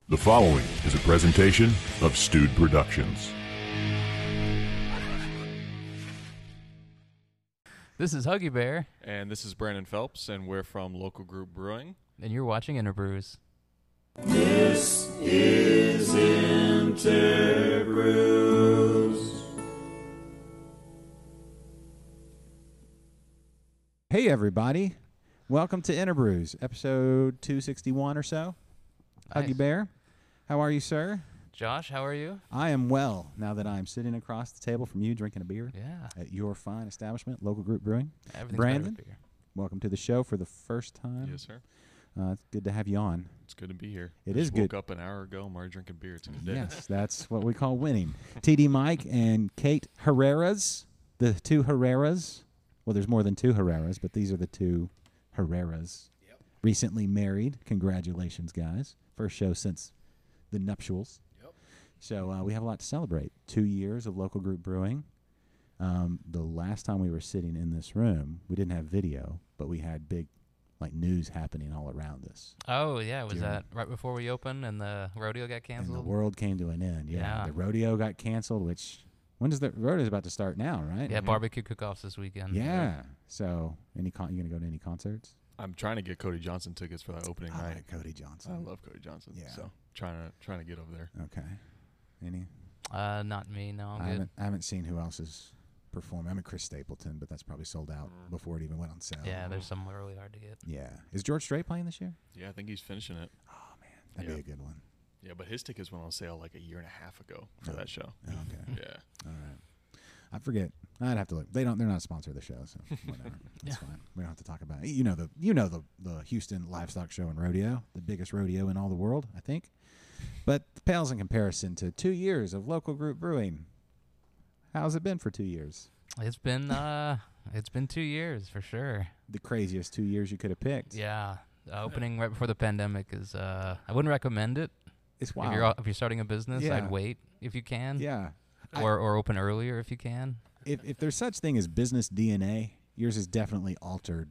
The following is a presentation of Stewed Productions. This is Huggy Bear. And this is Brandon Phelps, and we're from Local Group Brewing. And you're watching Interbrews. This is Interbrews. Hey everybody, welcome to Interbrews, episode 261 or so. Nice. Huggy Bear, how are you, sir? Josh, how are you? I am well, now that I'm sitting across the table from you drinking a beer Yeah. at your fine establishment, Local Group Brewing. Everything's Brandon? better with beer. Welcome to the show for the first time. Yes, sir. It's good to have you on. It's good to be here. It I is just good. woke up an hour ago. I'm already drinking beer. It's a good day. Yes, that's what we call winning. TD Mike and Kate Herreras, the two Herreras. Well, there's more than two Herreras, but these are the two Herreras. Yep. Recently married. Congratulations, guys. First show since the nuptials. Yep. So we have a lot to celebrate. 2 years of Local Group Brewing. The last time we were sitting in this room, we didn't have video, but we had big news happening all around us. Oh, yeah. Was During- that right before we opened and the rodeo got And canceled? the world came to an end. Yeah. Yeah. The rodeo got canceled, which... When does the rodeo is about to start now, right? Yeah, barbecue cook-offs this weekend. Yeah. So, you gonna go to any concerts? I'm trying to get Cody Johnson tickets for that opening I night. like Cody Johnson. I love Cody Johnson. Yeah. So trying to get over there. Okay. Any? Not me. No, I'm good. I haven't seen who else is performing. I mean, Chris Stapleton, but that's probably sold out before it even went on sale. Yeah, there's some really hard to get. Yeah. Is George Strait playing this year? Yeah, I think he's finishing it. Oh man, that'd Yeah. be a good one. Yeah, but his tickets went on sale like a year and a half ago for Oh. that show. Oh, okay. Yeah. All right. I forget. I'd have to look. They're not a sponsor of the show, so whatever. That's Yeah. fine. We don't have to talk about it. You know the Houston Livestock Show and Rodeo, the biggest rodeo in all the world, I think. But it pales in comparison to 2 years of Local Group Brewing. How's it been for 2 years? It's been 2 years for sure. The craziest 2 years you could have picked. Yeah. Opening right before the pandemic is I wouldn't recommend it. It's If wild. you're starting a business, Yeah. I'd wait if you can. Yeah. Or open earlier if you can. If there's such thing as business DNA, yours is definitely altered.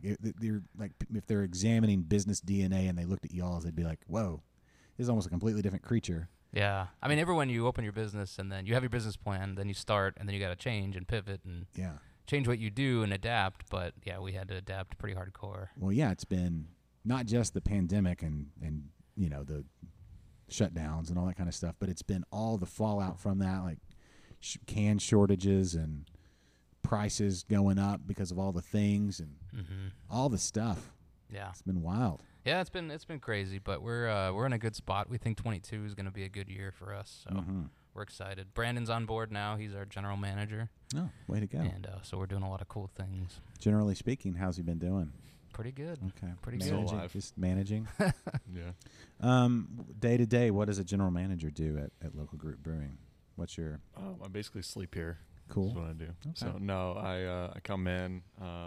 If they're examining business DNA and they looked at y'all's, they'd be like, "Whoa, this is almost a completely different creature." Yeah. I mean, everyone, you open your business and then you have your business plan, then you start, and then you got to change and pivot and Yeah. change what you do and adapt. But, yeah, we had to adapt pretty hardcore. Well, yeah, it's been not just the pandemic and the shutdowns and all that kind of stuff, but it's been all the fallout from that, like can shortages and prices going up because of all the things and all the stuff. Yeah. It's been wild. Yeah, it's been crazy, but we're in a good spot. We think 22 is going to be a good year for us, so we're excited. Brandon's on board now. He's our general manager, Oh, way to go. and so we're doing a lot of cool things. Generally speaking, how's he been doing? Pretty good. Okay. Pretty Still managing, alive. just managing. Yeah. Day to day, what does a general manager do at Local Group Brewing? What's your I basically sleep here. cool? That's what I do. So no, I come in,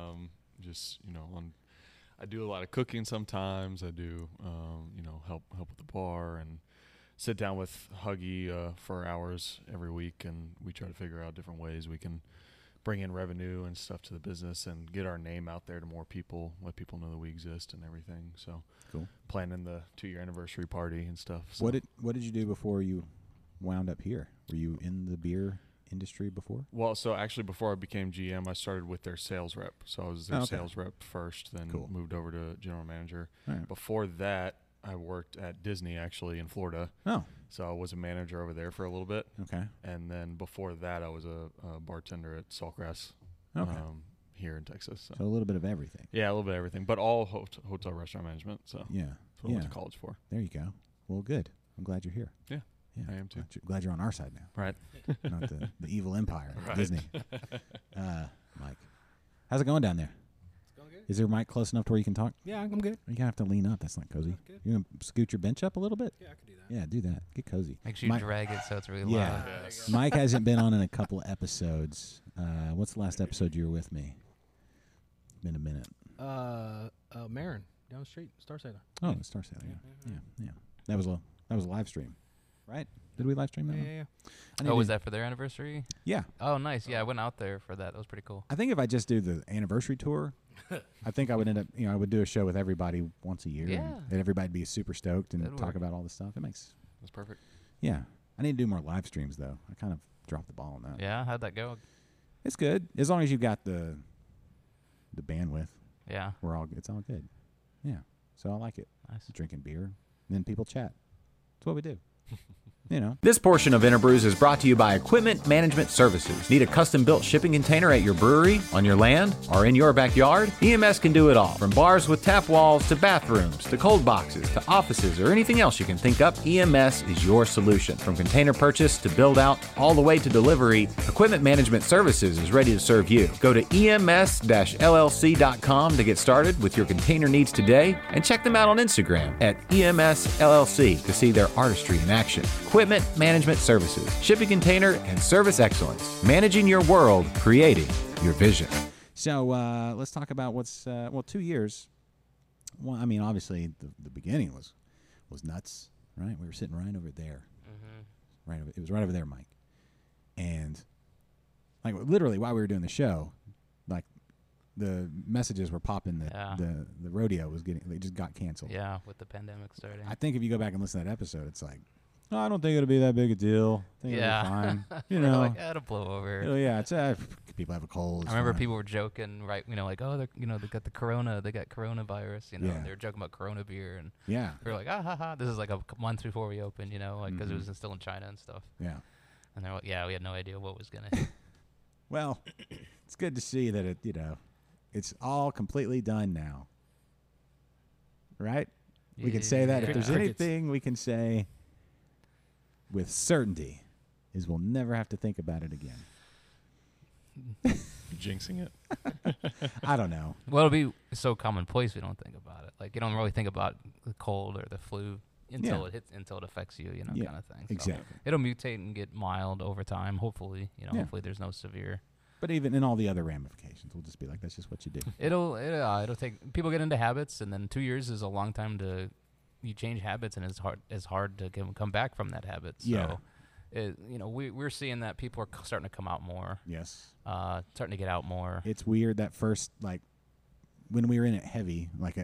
I do a lot of cooking sometimes. I do help with the bar and sit down with Huggy for hours every week, and we try to figure out different ways we can bring in revenue and stuff to the business and get our name out there to more people, let people know that we exist and everything. So Cool. planning the 2-year anniversary party and stuff. So. What did you do before you wound up here? Were you in the beer industry before? Well, so actually before I became GM, I started with their sales rep. So I was their sales rep first, then Cool. moved over to general manager. All right. Before that, I worked at Disney actually in Florida. Oh, So I was a manager over there for a little bit. okay. And then before that, I was a bartender at Saltgrass Okay. here in Texas. So a little bit of everything. Yeah, a little bit of everything, but all hotel restaurant management. So Yeah. that's what I went to college for. There you go. Well, good. I'm glad you're here. Yeah, Yeah. I am too. Glad you're on our side now, Right. not the evil empire, of Right. Disney. Mike, how's it going down there? It's going good? Is your mic close enough to where you can talk? Yeah, I'm good. You're gonna have to lean up. That's not cozy. Oh, good. You gonna scoot your bench up a little bit? Yeah, I can do that. Yeah, do that. Get cozy. Make sure you Mike- drag it so it's really Yeah. loud. Yes. Mike hasn't been on in a couple of episodes. What's the last episode you were with me? Been a minute. Marin down the street, Star Sailor. Oh, the Star Sailor. Yeah. That was a live stream, right? Did we live stream that? Yeah, one? yeah, I need Oh, was to- that for their anniversary? Yeah. Oh, nice. Yeah, I went out there for that. That was pretty cool. I think if I just do the anniversary tour, I think I would end up, I would do a show with everybody once a year. Yeah. And everybody'd be super stoked and That'd talk work. about all the stuff. It makes, That's perfect. yeah. I need to do more live streams, though. I kind of dropped the ball on that. Yeah, how'd that go? It's good. As long as you've got the bandwidth, Yeah, it's all good. Yeah. So I like it. nice. Drinking beer. And then people chat. That's what we do. This portion of Interbrews is brought to you by Equipment Management Services. Need a custom-built shipping container at your brewery, on your land, or in your backyard? EMS can do it all. From bars with tap walls to bathrooms to cold boxes to offices or anything else you can think up, EMS is your solution. From container purchase to build out, all the way to delivery, Equipment Management Services is ready to serve you. Go to ems-llc.com to get started with your container needs today, and check them out on Instagram at EMS-LLC to see their artistry in action. Equipment Management Services, shipping container and service excellence, managing your world, creating your vision. So let's talk about what's 2 years. Well, I mean, obviously the beginning was nuts, right? We were sitting right over there, it was right over there, Mike, and like literally while we were doing the show, like the messages were popping that Yeah. the rodeo was they just got canceled. Yeah, with the pandemic starting. I think if you go back and listen to that episode, it's like, oh, I don't think it'll be that big a deal. I think it'll be fine. You We're know, like, it'll blow over. yeah, it's people have a cold. I it's remember fine. people were joking, right? Like, oh, they got the corona, they got coronavirus. Yeah. They were joking about Corona beer, and Yeah, we were like, ah, ha, ha. This is like a month before we opened, like because Mm-hmm. it was still in China and stuff. yeah. And they're like, yeah, we had no idea what was gonna. Well, it's good to see that it's all completely done now. Right? We can say that. If there's Crickets. anything we can say with certainty is we'll never have to think about it again. Jinxing it. I don't know. Well, it'll be so commonplace we don't think about it. Like you don't really think about the cold or the flu until it affects you, Yeah, kind of thing. So exactly. it'll mutate and get mild over time. Hopefully, Yeah. hopefully there's no severe. But even in all the other ramifications, we'll just be like, that's just what you do. It'll take people get into habits, and then 2 years is a long time to you change habits, and it's hard to come back from that habit. So, Yeah. we're seeing that people are starting to come out more, Yes. starting to get out more. It's weird that first, like, when we were in it heavy, like,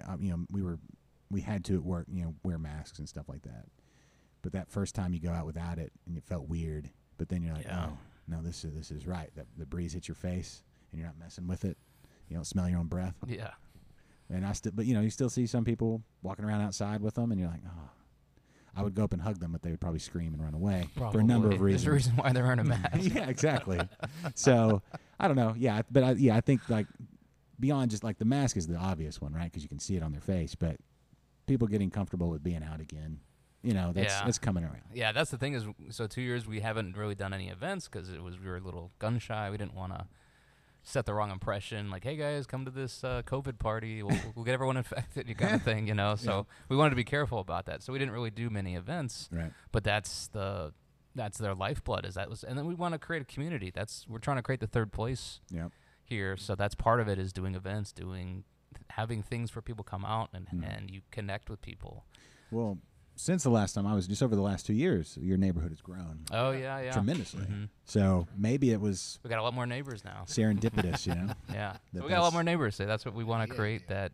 we had to at work, wear masks and stuff like that. But that first time you go out without it and it felt weird, but then you're like, Yeah. oh, no, this is right. The breeze hits your face and you're not messing with it. You don't smell your own breath. Yeah, And you still see some people walking around outside with them and you're like, oh. I would go up and hug them, but they would probably scream and run away for a number of There's reasons. a reason why they're wearing a mask. Yeah, exactly. So I don't know. Yeah, but I think like beyond just like the mask is the obvious one, right? Because you can see it on their face. But people getting comfortable with being out again, that's coming around. Yeah, that's the thing is, so 2 years we haven't really done any events because we were a little gun shy. We didn't want to set the wrong impression. Like, hey guys, come to this COVID party. We'll get everyone infected, kind of thing, So we wanted to be careful about that. So we didn't really do many events. Right. But that's their lifeblood. And then we want to create a community. We're trying to create the third place Yep. here. So that's part of it is doing events, having things for people come out and you connect with people. Well, since the last time I was, just over the last 2 years, your neighborhood has grown Oh yeah. tremendously. Mhm. So maybe it was We got a lot more neighbors now. serendipitous, Yeah. That So we got a lot more neighbors. So that's what we want to create. That,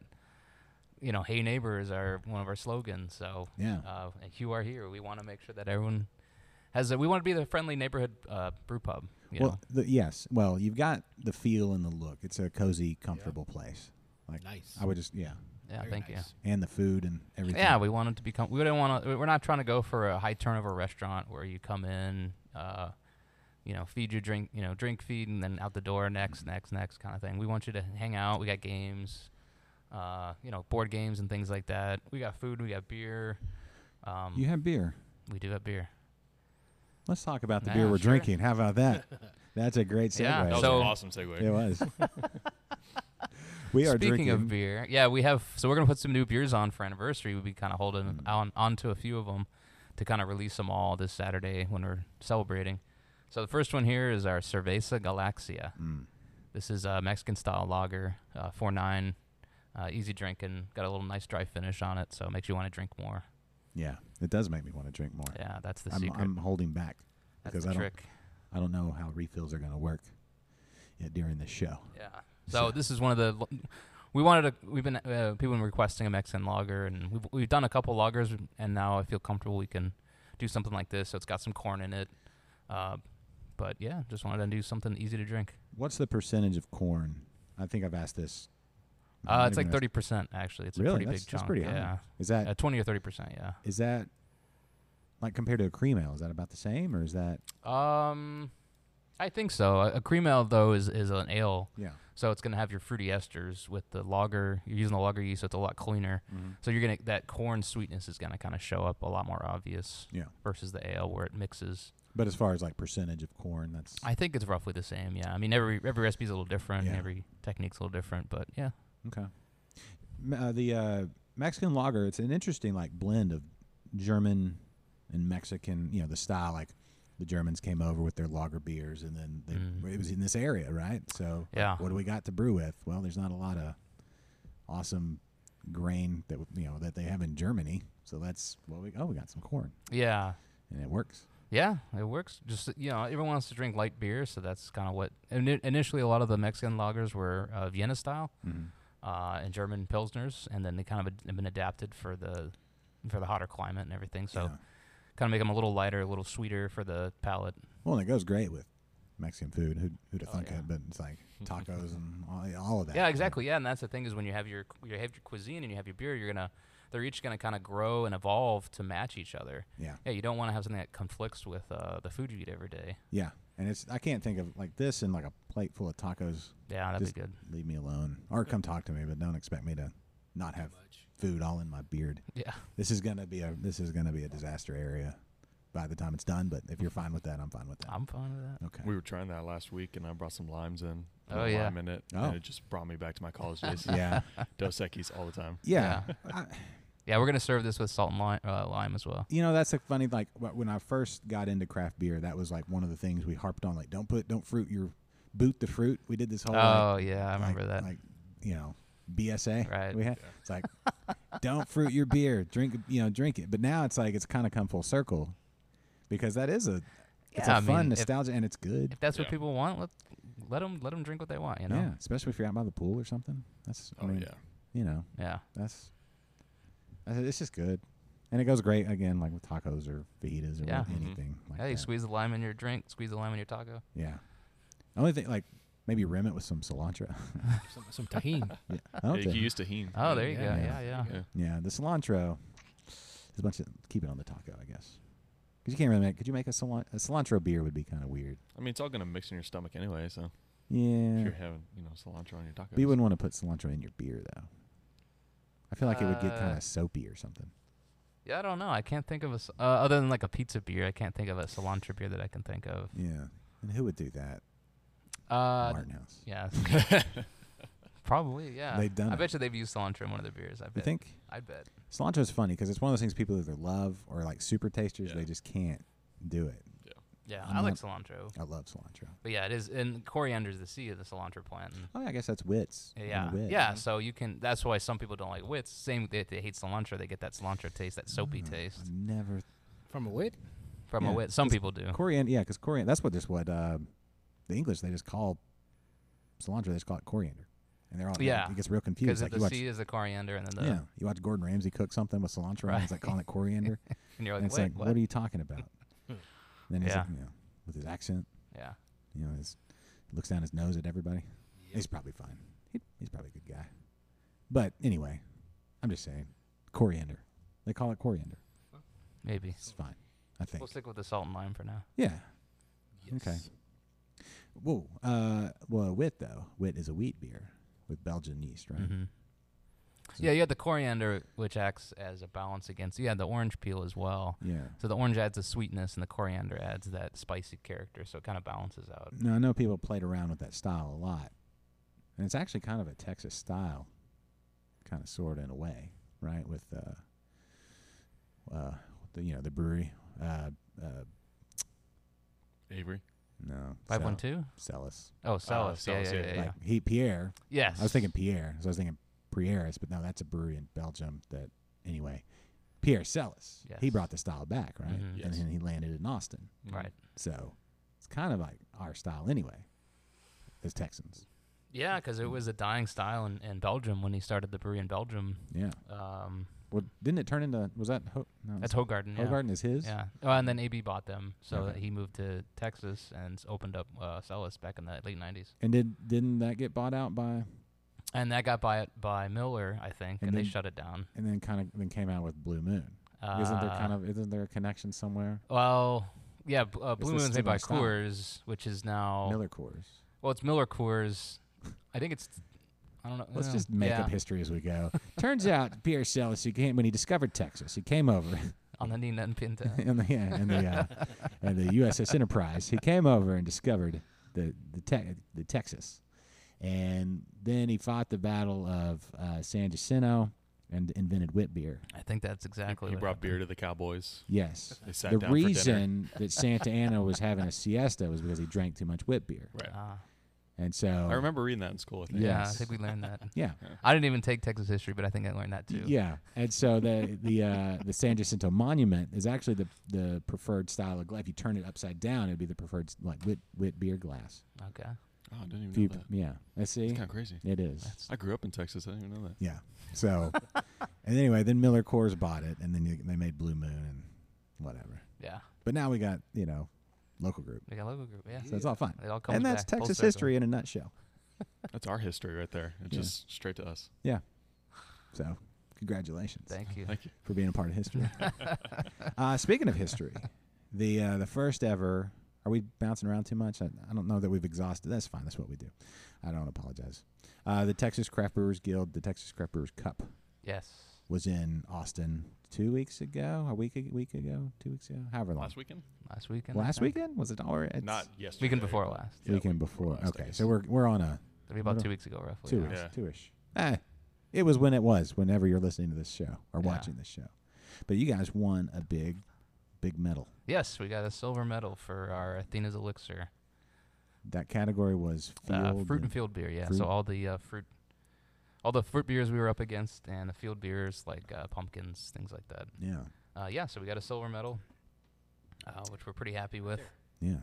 hey neighbor is one of our slogans. So Yeah. and you are here. We want to make sure that everyone we want to be the friendly neighborhood brew pub. Well, yes. Well, you've got the feel and the look. It's a cozy, comfortable place. Like Nice. I would just, Yeah, Very thank nice. and the food and everything. you. Yeah, we want it to become. We don't want to. We're not trying to go for a high turnover restaurant where you come in, feed your drink, feed, and then out the door, next kind of thing. We want you to hang out. We got games, board games and things like that. We got food. We got beer. You have beer. We do have beer. Let's talk about the Yeah, beer we're sure. drinking. How about that? That's a great segue. Yeah, That was So- an awesome segue. It was. We are Speaking drinking. of beer, yeah, we have. So we're gonna put some new beers on for anniversary. We'll be kind of holding on to a few of them to kind of release them all this Saturday when we're celebrating. So the first one here is our Cerveza Galaxia. This is a Mexican style lager, 4.9, easy drinking, got a little nice dry finish on it, so it makes you want to drink more. Yeah, it does make me want to drink more. Yeah, that's the I'm, secret. I'm holding back That's because the I don't trick. I don't know how refills are going to work during the show. Yeah. So this is one of the. We've been people been requesting a Mexican lager, and we've done a couple lagers, and now I feel comfortable we can do something like this. So it's got some corn in it, but yeah, just wanted to do something easy to drink. What's the percentage of corn? I think I've asked this. It's like 30% actually. It's Really? a pretty That's- big that's chunk. pretty high. Yeah, Is that 20 or 30%. Yeah. is that like compared to a cream ale? Is that about the same, or is that? I think so. A cream ale though is an ale, Yeah. so it's gonna have your fruity esters with the lager. You're using the lager yeast, so it's a lot cleaner. So you're gonna that corn sweetness is gonna kind of show up a lot more obvious. Yeah. Versus the ale where it mixes. But as far as like percentage of corn, that's I think it's roughly the same. Yeah. I mean every recipe's a little different. Yeah. Every technique's a little different, but yeah. okay. The Mexican lager, it's an interesting like blend of German and Mexican. You know, the style like the Germans came over with their lager beers, and then it was in this area, right? So Yeah. what do we got to brew with? Well, there's not a lot of awesome grain that that they have in Germany. So that's we got some corn, Yeah. and it works. Yeah, it works. Just everyone wants to drink light beer, so that's kind of what. Initially, a lot of the Mexican lagers were Vienna style and German pilsners, and then they kind of have been adapted for the hotter climate and everything. So, Yeah. kind of make them a little lighter, a little sweeter for the palate. Well, and it goes great with Mexican food. Who'd have thunk yeah. it? But it's like tacos and all of that. Yeah, exactly. Yeah, and that's the thing is when you have your cuisine and you have your beer, they're each gonna kind of grow and evolve to match each other. Yeah. Yeah, you don't want to have something that conflicts with the food you eat every day. Yeah. And I can't think of like this and like a plate full of tacos. Yeah, that'd Just be good. leave me alone. Or come talk to me, but don't expect me to not have food all in my beard. Yeah. This is gonna be a disaster area by the time it's done. But if you're fine with that, I'm fine with that. I'm fine with that. Okay. We were trying that last week, and I brought some limes in. Oh, yeah. Lime in it, Oh. and it just brought me back to my college days. Yeah. Dos Equis all the time. Yeah. Yeah, we're gonna serve this with salt and lime as well. That's a funny like when I first got into craft beer, that was like one of the things we harped on. Like, don't boot the fruit. We did this whole. Oh yeah, I remember that. Like, BSA. Right. We had. It's like, don't fruit your beer. Drink it. But now it's like it's kind of come full circle, because that is it's Yeah, a I fun mean, nostalgia, and it's good. If that's what Yeah. people want, let them drink what they want. You know. Yeah, especially if you're out by the pool or something. That's. I mean, yeah. Yeah. It's just good, and it goes great again, like with tacos or fajitas or Yeah. anything like Hey, that. squeeze the lime in your drink. Squeeze the lime in your taco. Yeah. Only thing like maybe rim it with some cilantro. Some tahini. Yeah. Yeah, Okay. you used tahini. Oh, there you go. Yeah. Yeah. Yeah. Yeah, the cilantro is a bunch of keep it on the taco, I guess. Because you can't really make. Could you make a cilantro beer? Would be kind of weird. I mean, it's all gonna mix in your stomach anyway. So Yeah. if you're having cilantro on your tacos, But you wouldn't want to put cilantro in your beer, though. I feel like it would get kind Uh, of soapy or something. Yeah, I don't know. I can't think of other than like a pizza beer. I can't think of a cilantro beer that I can think of. Yeah. And who would do that? Martin House. Yeah. Probably. Yeah. They've done I it. bet you they've used cilantro in one of their beers. I bet. You think? I bet. Cilantro is funny because it's one of those things people either love or like super tasters. Yeah. They just can't do it. Yeah, I'm I like not- cilantro. I love cilantro. But yeah, it is. And coriander is the seed of the cilantro plant. And Oh, yeah, I guess that's wits. yeah, Wit. yeah. So you can. That's why some people don't like wits. Same, they hate cilantro. They get that cilantro taste, that soapy taste I've never. From a wit? from Yeah, a wit. Some 'cause people do. Coriander, yeah, because coriander. That's what the English they just call cilantro. They just call it coriander, and they're all Yeah. It gets real Because confused. Like the you watch, seed is the coriander, and then the yeah, you watch Gordon Ramsay cook something with cilantro, and he's like calling it coriander, and you're like, and it's wait, like, what? what are you talking about? Then he's Yeah. like, with his accent, Yeah. looks down his nose at everybody. He's probably fine. He's probably a good guy. But anyway, I'm just saying, coriander. They call it coriander. Maybe. It's fine, I think. We'll stick with the salt and lime for now. Yeah. Okay. Whoa. Well, wit though. Wit is a wheat beer with Belgian yeast, right? Mm-hmm. So- Yeah, you had the coriander, which acts as a balance against. You had the orange peel as well. Yeah. So the orange adds a sweetness, and the coriander adds that spicy character. So it kind of balances out. No, I know people played around with that style a lot, and it's actually kind of a Texas style, kind of sort of in a way, right? With the brewery. Avery. No. 512. Celis. Oh, Celis. Yeah, Celis, yeah, yeah, yeah, yeah. Like Pierre. Yes. I was thinking Pierre, so I was thinking Prieur's, but no, that's a brewery in Belgium that, anyway. Pierre Celis. Yes. He brought the style back, right? Mhm. And Yes. then he landed in Austin. Right. So it's kind of like our style anyway, as Texans. Yeah, because it was a dying style in Belgium when he started the brewery in Belgium. Yeah. Um, Well, didn't it turn into, was that, no, that's Hogarden. Yeah. Hogarden is his? Yeah. Oh, and then AB bought them, so Okay. he moved to Texas and opened up Celis back in the late '90s. And didn't that get bought out by, And that got by Miller, I think, And and they then- shut it down. and then came out with Blue Moon? Isn't there a connection somewhere? Well, yeah, Blue this Moon's still made by my style? Coors, which is now Miller Coors. Well, it's Miller Coors. I think it's. I don't know. Let's yeah. just make Yeah, up history as we go. Turns out Pierre Celis, when he discovered Texas, he came over on the Nina and Pinta. in the USS Enterprise. He came over and discovered the Texas, and then he fought the Battle of San Jacinto and invented wit beer. I think that's exactly. He what brought happened. beer to the Cowboys. Yes, They sat the down for dinner. reason that Santa Ana was having a siesta was because he drank too much wit beer, Right. and so I remember reading that in school. I think. Yeah, I Yes. think we learned that. yeah. I didn't even take Texas history, but I think I learned that too. Yeah, and so the San Jacinto Monument is actually the preferred style of glass. If you turn it upside down, it'd be the preferred like wit beer glass. Okay. Oh, I didn't even If you- know that. yeah, let's see. It's kind of crazy. It is. That's, I grew up in Texas. I didn't even know that. Yeah. So, and anyway, then Miller Coors bought it, and then they made Blue Moon and whatever. yeah. But now we got local group, We got a logo group. Yeah. so it's all fine. It all comes And that's back, full Texas circle. history in a nutshell. That's our history right there. It's Yeah. just straight to us. So, congratulations Thank you. Thank you. for being a part of history. Speaking of history, the first ever. Are we bouncing around too much? I don't know that we've exhausted. That's fine. That's what we do. I don't apologize. The Texas Craft Brewers Guild, the Texas Craft Brewers Cup, Yes. was in Austin 2 weeks ago, a week ago, 2 weeks ago, however long. Last weekend? Last weekend. I Last think. weekend? Was it already? Not yesterday. Weekend before last. Yeah, Weekend week before. last, I Okay, guess. so we're on a It'll be about What 2 a- weeks ago, roughly. 2 yeah. weeks, Yeah. two-ish. It was when it was. Whenever you're listening to this show or Yeah. watching this show, but you guys won a big medal. Yes, we got a silver medal for our Athena's Elixir. That category was Fruit and field beer, yeah. fruit. So all the fruit beers we were up against, and the field beers like pumpkins, things like that. Yeah, Yeah, so we got a silver medal, which we're pretty happy with. yeah.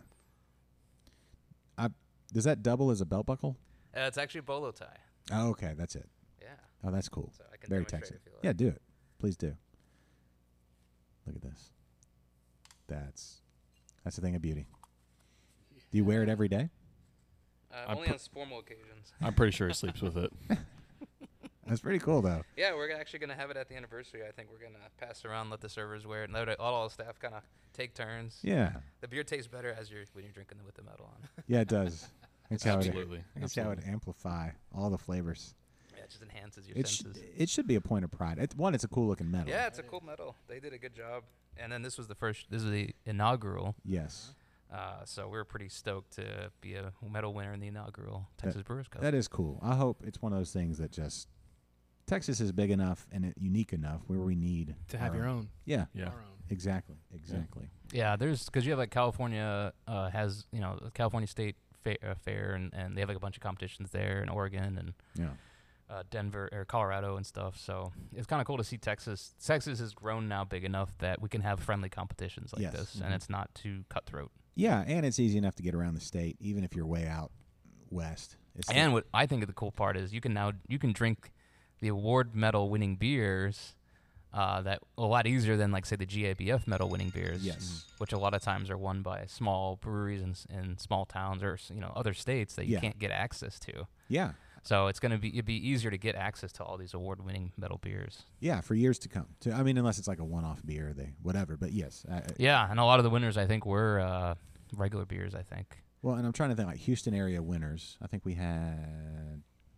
Does that double as a belt buckle? It's actually a bolo tie. Oh, okay, that's it. Yeah. Oh, that's cool. So I can Very demonstrate Texas. if you like. Yeah, do it. Please do. Look at this. That's a thing of beauty. Do you wear it every day? I Only put- on formal occasions. I'm pretty sure he sleeps with it. That's pretty cool, though. Yeah, we're actually going to have it at the anniversary. I think we're going to pass around, let the servers wear it, and let all the staff kind of take turns. Yeah, The beer tastes better when you're drinking it with the medal on. yeah, it does. That's how it. Absolutely. That's how it amplify all the flavors. Yeah, it just enhances your It senses. it should be a point of pride. It's a cool looking medal. Yeah, it's a cool medal. They did a good job. And then this is the inaugural. Yes, So we're pretty stoked to be a medal winner in the inaugural Texas Brewers Cup. that is cool. I hope it's one of those things that just Texas is big enough and unique enough where we need To have our your own. Yeah, Yeah. Our own. exactly. Yeah, because you have like California has the California State Fair and they have like a bunch of competitions there in Oregon and Yeah, Denver or Colorado and stuff. So it's kind of cool to see Texas. Texas has grown now big enough that we can have friendly competitions like Yes. this, Mhm. and it's not too cutthroat. yeah, and it's easy enough to get around the state, even if you're way out west. It's And what I think of the cool part is you can drink the award medal winning beers that a lot easier than like say the GABF medal winning beers. Yes. Which a lot of times are won by small breweries in small towns or other states that you Yeah. can't get access to. yeah, So it'd be easier to get access to all these award winning medal beers. yeah, for years to come. I mean, unless it's like a one-off beer, whatever. But yes, Yeah, and a lot of the winners I think were regular beers. I think. well, and I'm trying to think like Houston area winners. I think we had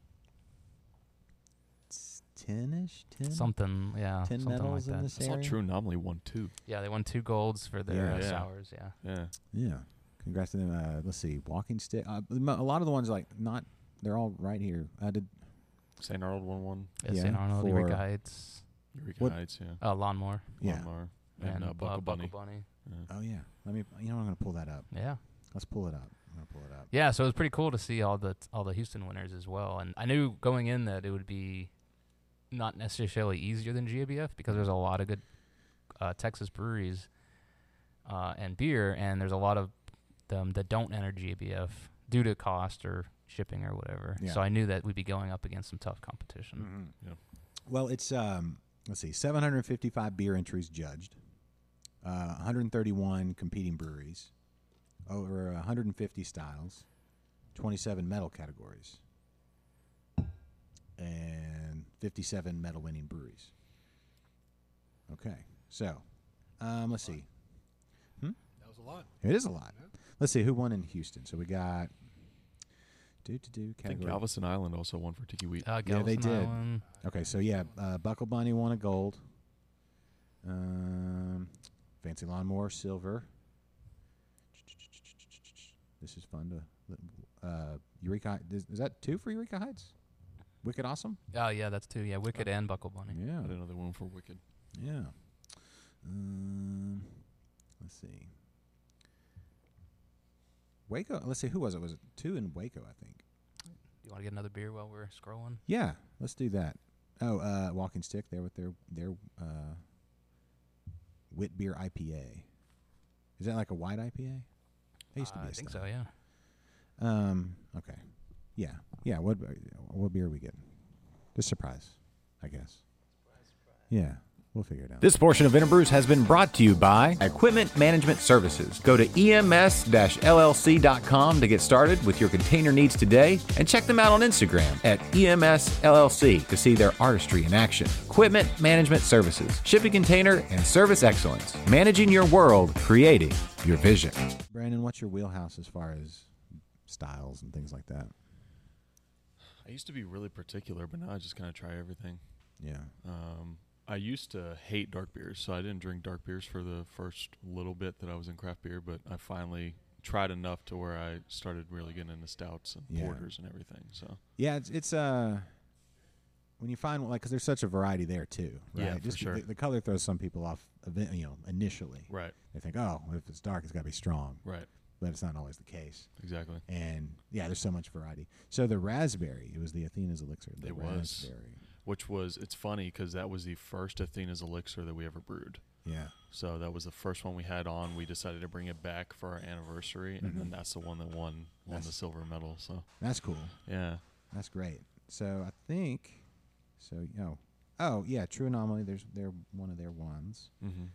10-ish, 10? Something, yeah, 10 something medals like in that. this I saw area. True Anomaly won 2. Yeah, they won 2 golds for their Yeah. Yeah. sours. Yeah. Yeah. Yeah, congrats to them. Let's see, Walking Stick. A lot of the ones like not. They're all right here. I did. St. Arnold won 1. Yeah, Yeah, St. Arnold, for- Eureka Heights, Eureka What- Heights, yeah. Lawnmower, Yeah. Lawnmower, and Buckle Bunny. Bunny. Oh yeah. Let me. I'm gonna pull that up. Yeah. Let's pull it up. I'm gonna pull it up. Yeah, so it was pretty cool to see all the Houston winners as well. And I knew going in that it would be not necessarily easier than GABF because there's a lot of good Texas breweries and beer, and there's a lot of them that don't enter GABF due to cost or shipping or whatever. Yeah. So I knew that we'd be going up against some tough competition. Yeah. Well, it's let's see, 755 beer entries judged, 131 competing breweries, over 150 styles, 27 medal categories, and 57 medal-winning breweries. Okay, so let's see. That was a lot. It is a lot. Let's see who won in Houston. So we got I think category. Galveston Island also won for Tiki Wheat. they Galveston did. Island. Okay, so yeah, Buckle Bunny won a gold. Fancy Lawnmower silver. This is fun to. Eureka is that 2 for Eureka Heights? Wicked Awesome. Oh yeah, that's 2. Yeah, Wicked and Buckle Bunny. Yeah, I didn't know they won for Wicked. yeah. Let's see. Waco. Let's see, who was it? Was it 2 in Waco? I think. You want to get another beer while we're scrolling? Yeah, let's do that. Oh, Walking Stick there with their wit beer IPA. Is that like a white IPA? That used to be a I think style. so. Yeah. Okay. Yeah. What beer are we getting? Just surprise, I guess. Yeah. We'll figure it out. This portion of Interbrews has been brought to you by Equipment Management Services. Go to ems-llc.com to get started with your container needs today, and check them out on Instagram at EMSLLC to see their artistry in action. Equipment Management Services, shipping container and service excellence, managing your world, creating your vision. Brandon, what's your wheelhouse as far as styles and things like that? I used to be really particular, but now I just kind of try everything. Yeah. I used to hate dark beers, so I didn't drink dark beers for the first little bit that I was in craft beer, but I finally tried enough to where I started really getting into stouts and Yeah. porters and everything. So Yeah, it's when you find, like, because there's such a variety there too, right? Yeah, for Just sure. The color throws some people off, initially. right, They think, oh, if it's dark, it's got to be strong, right, but it's not always the case. exactly. And yeah, there's so much variety. So the raspberry, it was the Athena's Elixir. The It was. raspberry. Which was, it's funny because that was the first Athena's Elixir that we ever brewed. Yeah. So that was the first one we had on. We decided to bring it back for our anniversary, and then that's the one that won the silver medal. So That's cool. yeah, That's great. So I think, oh yeah, True Anomaly. They're one of their ones.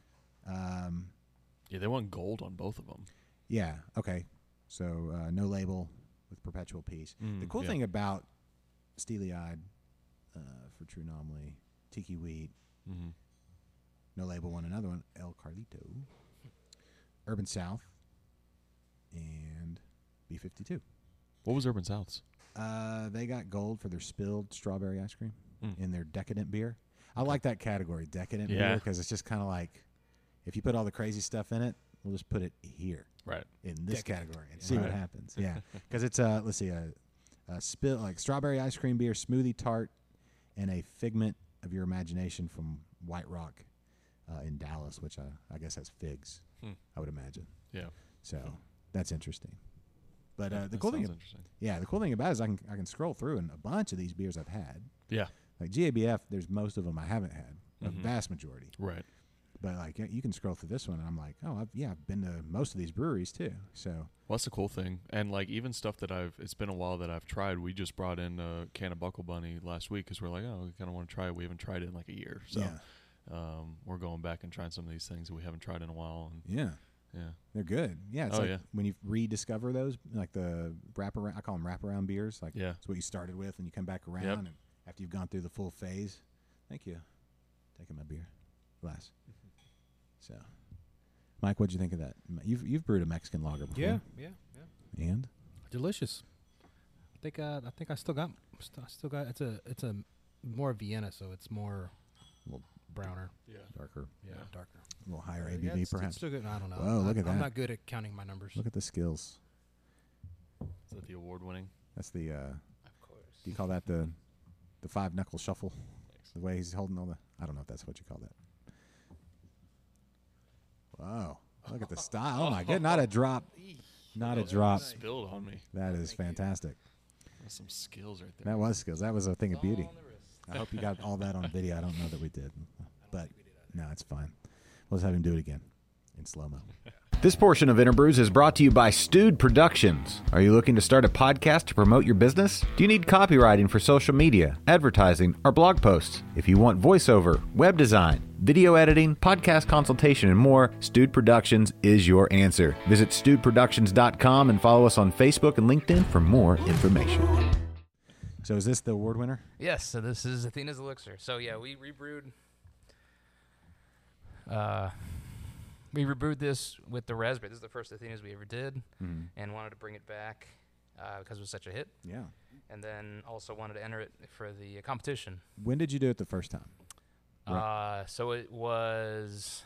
yeah, they won gold on both of them. Yeah. Okay. So no label with Perpetual Peace. The cool yeah. thing about Steely Eyed for True Anomaly, Tiki Wheat, no label won another one, El Carlito, Urban South, and B52. What was Urban South's? They got gold for their spilled strawberry ice cream in their decadent beer. I like that category, decadent beer, Yeah. because it's just kind of like, if you put all the crazy stuff in it, we'll just put it here Right. in this category and see what Right. happens. Yeah, because it's let's see, a spill, like strawberry ice cream beer, smoothie tart, and a figment of your imagination from White Rock in Dallas, which I guess has figs. I would imagine. Yeah. So that's interesting. But the That cool thing, sounds interesting. yeah, the cool thing about it is I can scroll through, and a bunch of these beers I've had. Yeah. Like GABF, there's most of them I haven't had, a vast majority. Right. But like you can scroll through this one, and I'm like, oh, I've been to most of these breweries too. So Well, that's the cool thing. And like even stuff that it's been a while that I've tried. We just brought in a can of Buckle Bunny last week because we're like, oh, we kind of want to try it. We haven't tried it in like a year. So yeah, we're going back and trying some of these things that we haven't tried in a while. And yeah, yeah. they're good. Yeah, it's Oh, like yeah. when you rediscover those, like the wraparound. I call them wraparound beers. Like Yeah. it's what you started with, and you come back around, Yep. and after you've gone through the full phase. Thank you. Taking my beer glass. So, Mike, what'd you think of that? You've brewed a Mexican lager before. Yeah. And Delicious. I think I still got. It's a more Vienna, so it's more browner. Yeah. darker, Yeah, darker. a little higher Yeah, ABV, it's perhaps. still good. I don't know. Whoa, look at I'm that. not good at counting my numbers. Look at the skills. Is that the award winning? That's the. Of course. Do you call that the 5-knuckle shuffle? The way he's holding all the. I don't know if that's what you call that. Wow! Look at the style. Oh my god! Not a drop. Not a drop. Spilled on me. That is fantastic. That's some skills right there. That was skills. That was a thing of beauty. I hope you got all that on video. I don't know that we did, but no, it's fine. Let's have him do it again in slow-mo. This portion of Interbrews is brought to you by Stewed Productions. Are you looking to start a podcast to promote your business? Do you need copywriting for social media, advertising, or blog posts? If you want voiceover, web design, video editing, podcast consultation, and more, Stewed Productions is your answer. Visit stewedproductions.com and follow us on Facebook and LinkedIn for more information. So is this the award winner? Yes, so this is Athena's Elixir. So yeah, we rebrewed this with the raspberry. This is the first Athena's we ever did, and wanted to bring it back because it was such a hit. Yeah. And then also wanted to enter it for the competition. When did you do it the first time? So it was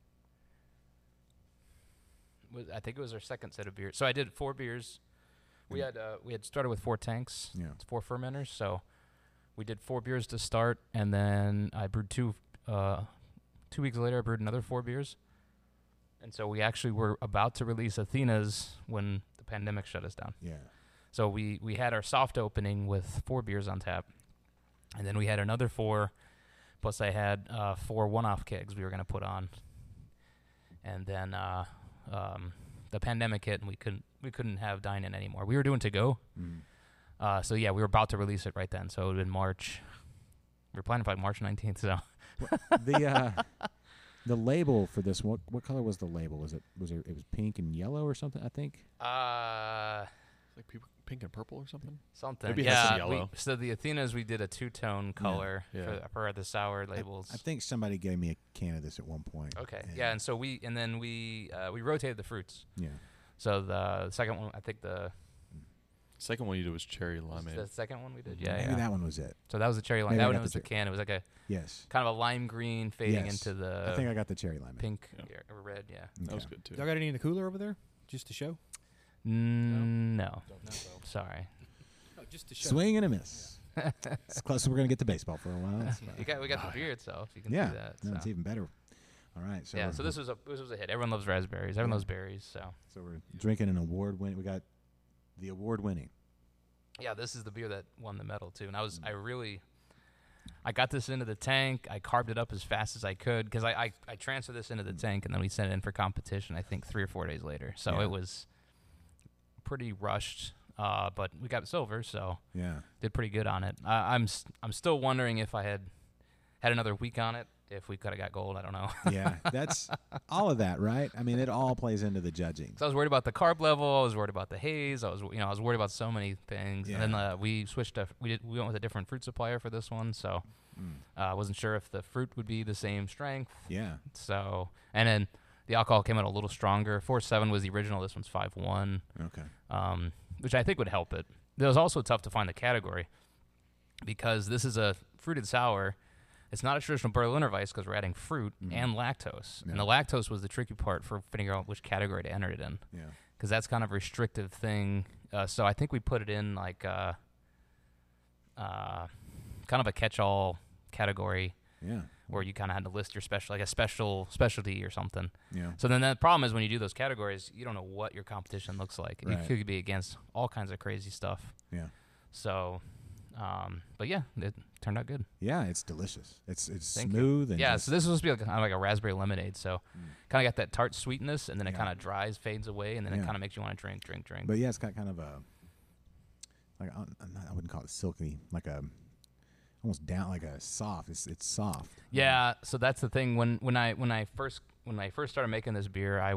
I think it was our second set of beers. So I did 4 beers. We had started with 4 tanks. Yeah. It's 4 fermenters. So we did 4 beers to start, and then I brewed 2 weeks later. I brewed another 4 beers. And so we actually were about to release Athena's when the pandemic shut us down. Yeah. So we had our soft opening with 4 beers on tap. And then we had another 4, plus I had 4 one-off kegs we were going to put on. And then the pandemic hit, and we couldn't have dine-in anymore. We were doing to-go. So yeah, we were about to release it right then. So it would have been March. We were planning for like March 19th, so. The label for this, what color was the label? It was pink and yellow or something, I think? Like pink and purple or something? Something. Maybe it has some Yeah, yellow. so the Athena's, we did a 2-tone color for the sour labels. I think somebody gave me a can of this at one point. Okay. Yeah, and so we rotated the fruits. Yeah. So the second one, I think the Second one you did was cherry limeade. the second one we did. Maybe Yeah. that one was it. So that was the cherry lime. Maybe I That got one was the the can. It was like a Yes. kind of a lime green fading Yes. into the I think I got the cherry lime. pink Yeah. or red. Yeah. That was Okay. good too. Y'all got any in the cooler over there? Just to show? No. No. Sorry. Oh, just to show. Swing and a miss. It's close as we're going to get to baseball for a while. so- We got the beer itself. You can yeah. see that. No, so. it's even better. All right. So Yeah. we're- So this was a hit. Everyone loves raspberries. Everyone Yeah. loves berries. So So we're drinking an award-winning. We got the award-winning. yeah, this is the beer that won the medal too. And I got this into the tank. I carved it up as fast as I could because I transferred this into the tank, and then we sent it in for competition, I think 3 or 4 days later. So Yeah. it was pretty rushed, but we got silver, so Yeah. did pretty good on it. I'm still wondering if I had another week on it, if we could have got gold. I don't know. Yeah. That's all of that, right? I mean, it all plays into the judging. So I was worried about the carb level. I was worried about the haze. I was worried about so many things. Yeah. And then we switched to we went with a different fruit supplier for this one. So I wasn't sure if the fruit would be the same strength. Yeah. So and then the alcohol came out a little stronger. 4.7 was the original. This one's 5.1, Okay. which I think would help it. It was also tough to find the category because this is a fruited sour. It's not a traditional Berliner Weiss because we're adding fruit and lactose. Yeah. And the lactose was the tricky part for figuring out which category to enter it in. Yeah. Because that's kind of a restrictive thing. So I think we put it in like kind of a catch-all category Yeah. where you kind of had to list your specialty or something. Yeah. So then the problem is when you do those categories, you don't know what your competition looks like. Right. It could be against all kinds of crazy stuff. Yeah. So, but yeah, it turned out good. Yeah. It's delicious. It's Thank you. smooth and Yeah, just- so this was supposed to be kind of like a raspberry lemonade. So kind of got that tart sweetness, and then it Yeah. kind of dries, fades away, and then it Yeah. kind of makes you want to drink. But yeah, it's got kind of a I wouldn't call it silky, like a almost down, like a soft. It's soft. Yeah, so that's the thing. When I first started making this beer, I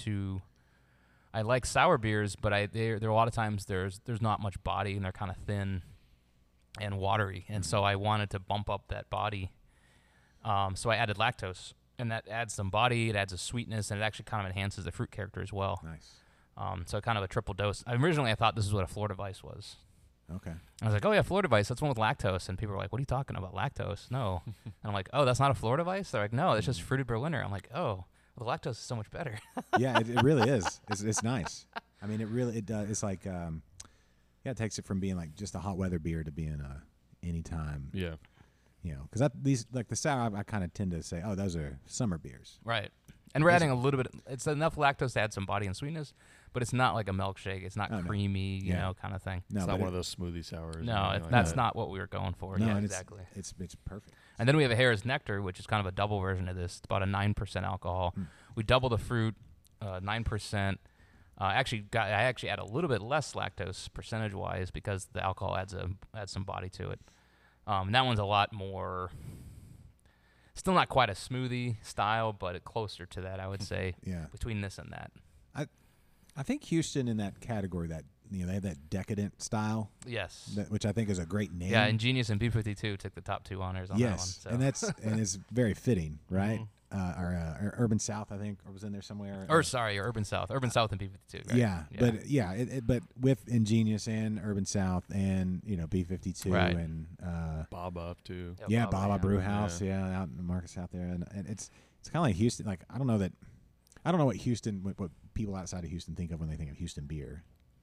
like sour beers, but there are a lot of times there's not much body, and they're kind of thin and watery, and so I wanted to bump up that body. So I added lactose, and that adds some body, it adds a sweetness, and it actually kind of enhances the fruit character as well. Nice. So kind of a triple dose. Originally, I thought this is what a Florida Weiss was. Okay. I was like, oh yeah, Florida Weiss, that's one with lactose. And people were like, what are you talking about, lactose? No. And I'm like, oh, that's not a Florida Weiss? They're like, no, it's just fruited Berliner. I'm like, oh, well, the lactose is so much better. Yeah, it really is. It's nice. I mean, it does. It's like it takes it from being like just a hot weather beer to being a anytime. Yeah. Because these like the sour, I kind of tend to say, oh, those are summer beers. Right. And we're adding a little bit. It's enough lactose to add some body and sweetness, but it's not like a milkshake. It's not Oh, no. creamy, you Yeah. know, kind of thing. No, It's but not one of those smoothie sours. or No, anything like that's that. not what we were going for. No, yeah, and exactly. It's perfect. And then we have a Harris Nectar, which is kind of a double version of this. It's about a 9% alcohol. We double the fruit, 9%. I actually add a little bit less lactose percentage-wise because the alcohol adds some body to it. And that one's a lot more. Still not quite a smoothie style, but closer to that, I would say. Yeah. Between this and that. I think Houston in that category, that they have that decadent style, Yes. which I think is a great name. Yeah, Ingenious and B52 took the top 2 honors on that one. yes, So. and it's very fitting, right? Mhm. Our Urban South, I think, was in there somewhere. Or Urban South and B52. Right? Yeah, but with Ingenious and Urban South and B52 Right. and Bob up too. Yep. Baba Brew Yeah. House, out in Marcus out there, and it's kind of like Houston. Like I don't know what Houston, what people outside of Houston think of when they think of Houston beer.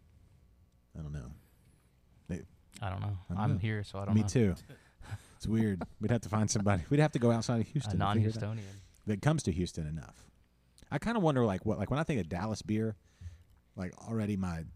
I don't know. I don't know. I don't I'm know. here, so I don't Me know. too. It's weird. We'd have to find somebody. We'd have to go outside of A Houston. to figure it out. non-Houstonian. That comes to Houston enough. I kind of wonder, like when I think of Dallas beer, like already my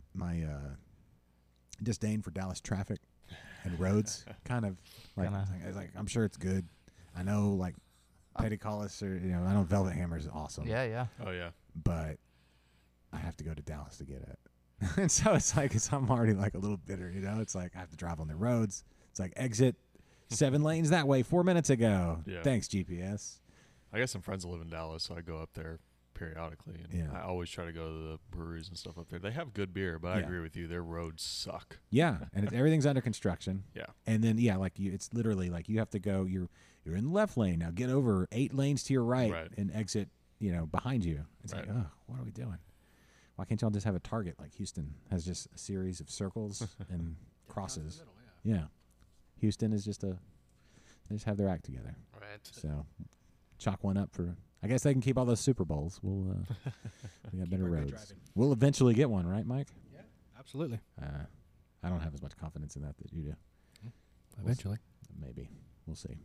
disdain for Dallas traffic and roads kind of like it's like I'm sure it's good. I know like Petty Collis or I know Velvet Hammer is awesome. Yeah. Oh yeah. But I have to go to Dallas to get it. And so it's like I'm already like a little bitter, It's like I have to drive on the roads. It's like exit 7 lanes that way 4 minutes ago. Yeah. Thanks, GPS. I got some friends that live in Dallas, so I go up there periodically, and Yeah. I always try to go to the breweries and stuff up there. They have good beer, but I Yeah. agree with you. Their roads suck. Yeah, and everything's under construction. Yeah. And then it's literally like you have to go. You're in the left lane now. Get over 8 lanes to your right, Right. and exit. Behind you. It's Right. like, oh, what are we doing? Why can't y'all just have a target like Houston has just a series of circles and crosses? Yeah. Houston is they just have their act together. Right. So chalk one up for. I guess they can keep all those Super Bowls. We'll we got better our good roads. driving. We'll eventually get one, right, Mike? Yeah, absolutely. I don't have as much confidence in that you do. Eventually. Maybe. We'll see.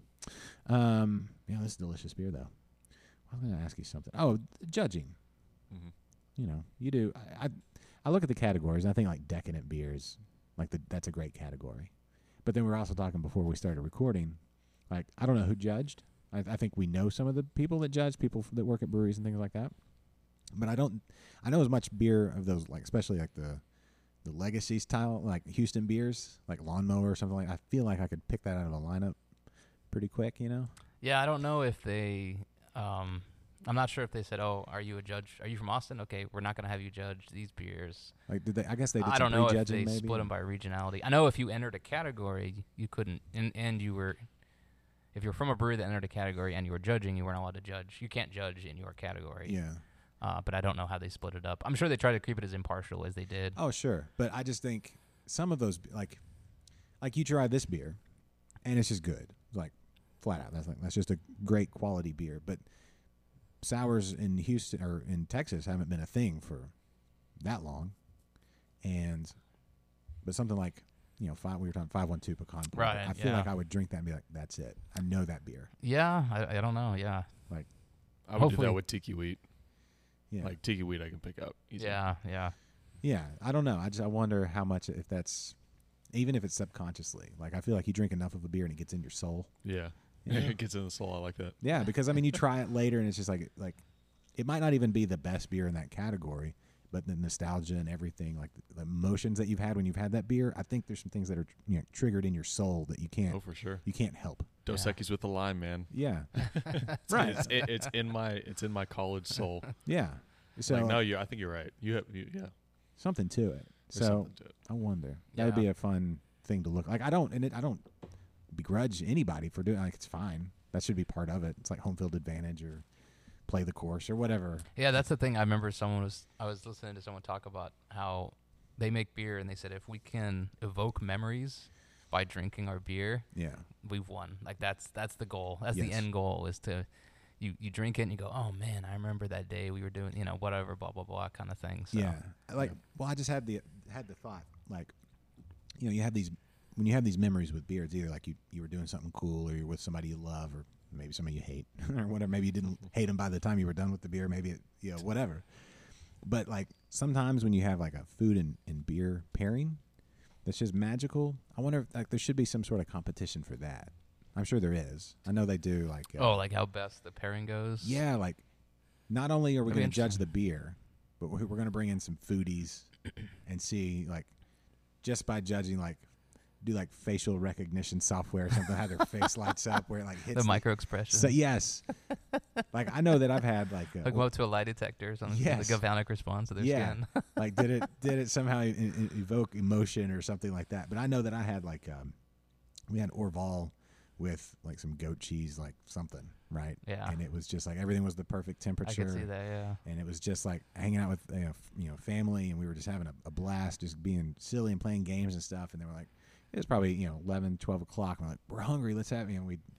This is delicious beer, though. I was going to ask you something. Oh, judging. Mm-hmm. You do. I look at the categories, and I think, like, decadent beers, that's a great category. But then we were also talking before we started recording, like, I don't know who judged. I think we know some of the people that judge, people that work at breweries and things like that. But I know as much beer of those, like, especially, like, the legacy style, like Houston beers, like Lawnmower or something like that. I feel like I could pick that out of a lineup pretty quick, Yeah, I don't know if they. I'm not sure if they said, "Oh, are you a judge? Are you from Austin? Okay, we're not going to have you judge these beers." Like, did they? I guess they did. I some don't know if prejudging, they maybe. split them by regionality. I know if you entered a category, you couldn't, and you were, if you're from a brewery that entered a category and you were judging, you weren't allowed to judge. You can't judge in your category. Yeah. But I don't know how they split it up. I'm sure they tried to keep it as impartial as they did. Oh, sure. But I just think some of those, like you try this beer, and it's just good. Like flat out, that's just a great quality beer. But sours in Houston or in Texas haven't been a thing for that long, but something like we were talking 512 pecan porter. Right, I feel yeah. like I would drink that and be like, that's it. I know that beer. Yeah, I don't know. Yeah. I would do Hopefully- that with tiki wheat. Yeah. Like tiki wheat, I can pick up. Easy. Yeah. Yeah, I don't know. I wonder how much, if that's, even if it's subconsciously. Like, I feel like you drink enough of a beer and it gets in your soul. Yeah. Yeah. It gets in the soul. I like that. Yeah, because you try it later and it's just like it might not even be the best beer in that category, but the nostalgia and everything, like the emotions that you've had when you've had that beer, I think there's some things that are triggered in your soul that you can't Oh, for sure. you can't help. Dos Equis with the lime, man. Yeah, Right. It's in my college soul. yeah. So Like, no, I think you're right. Yeah. something to it. There's So something to it. I wonder. That would be a fun thing to look like. I don't begrudge anybody for doing. Like, it's fine. That should be part of it. It's like home field advantage or play the course or whatever. Yeah, that's the thing. I remember I was listening to someone talk about how they make beer, and they said if we can evoke memories by drinking our beer, Yeah. we've won. Like that's the goal. That's the Yes. end goal, is to you drink it and you go, oh man, I remember that day we were doing whatever, blah blah blah kind of thing. So, Yeah. Well, I just had the thought, like, you have these, when you have these memories with beer, it's either like you were doing something cool or you're with somebody you love or maybe some of you hate or whatever. Maybe you didn't hate them by the time you were done with the beer. Maybe it, whatever. But like sometimes when you have like a food and beer pairing, that's just magical. I wonder if like there should be some sort of competition for that. I'm sure there is. I know they do. Like like how best the pairing goes. yeah, like not only are we That'd be going to judge interesting. the beer, but we're going to bring in some foodies and see like just by judging like do like facial recognition software or something, how their face lights up where it like hits The micro expression. So yes, like I know that I've had like Like go up to a lie detector or something. Yes. The galvanic response of their Yeah. skin. like did it somehow evoke emotion or something like that. But I know that I had like we had Orval with like some goat cheese, like something, right? Yeah. And it was just like everything was the perfect I temperature. could see that, yeah. And it was just like hanging out with family, and we were just having a blast, just being silly and playing games and stuff. And they were like, it was probably 11, 12 o'clock. And we're like, we're hungry, let's have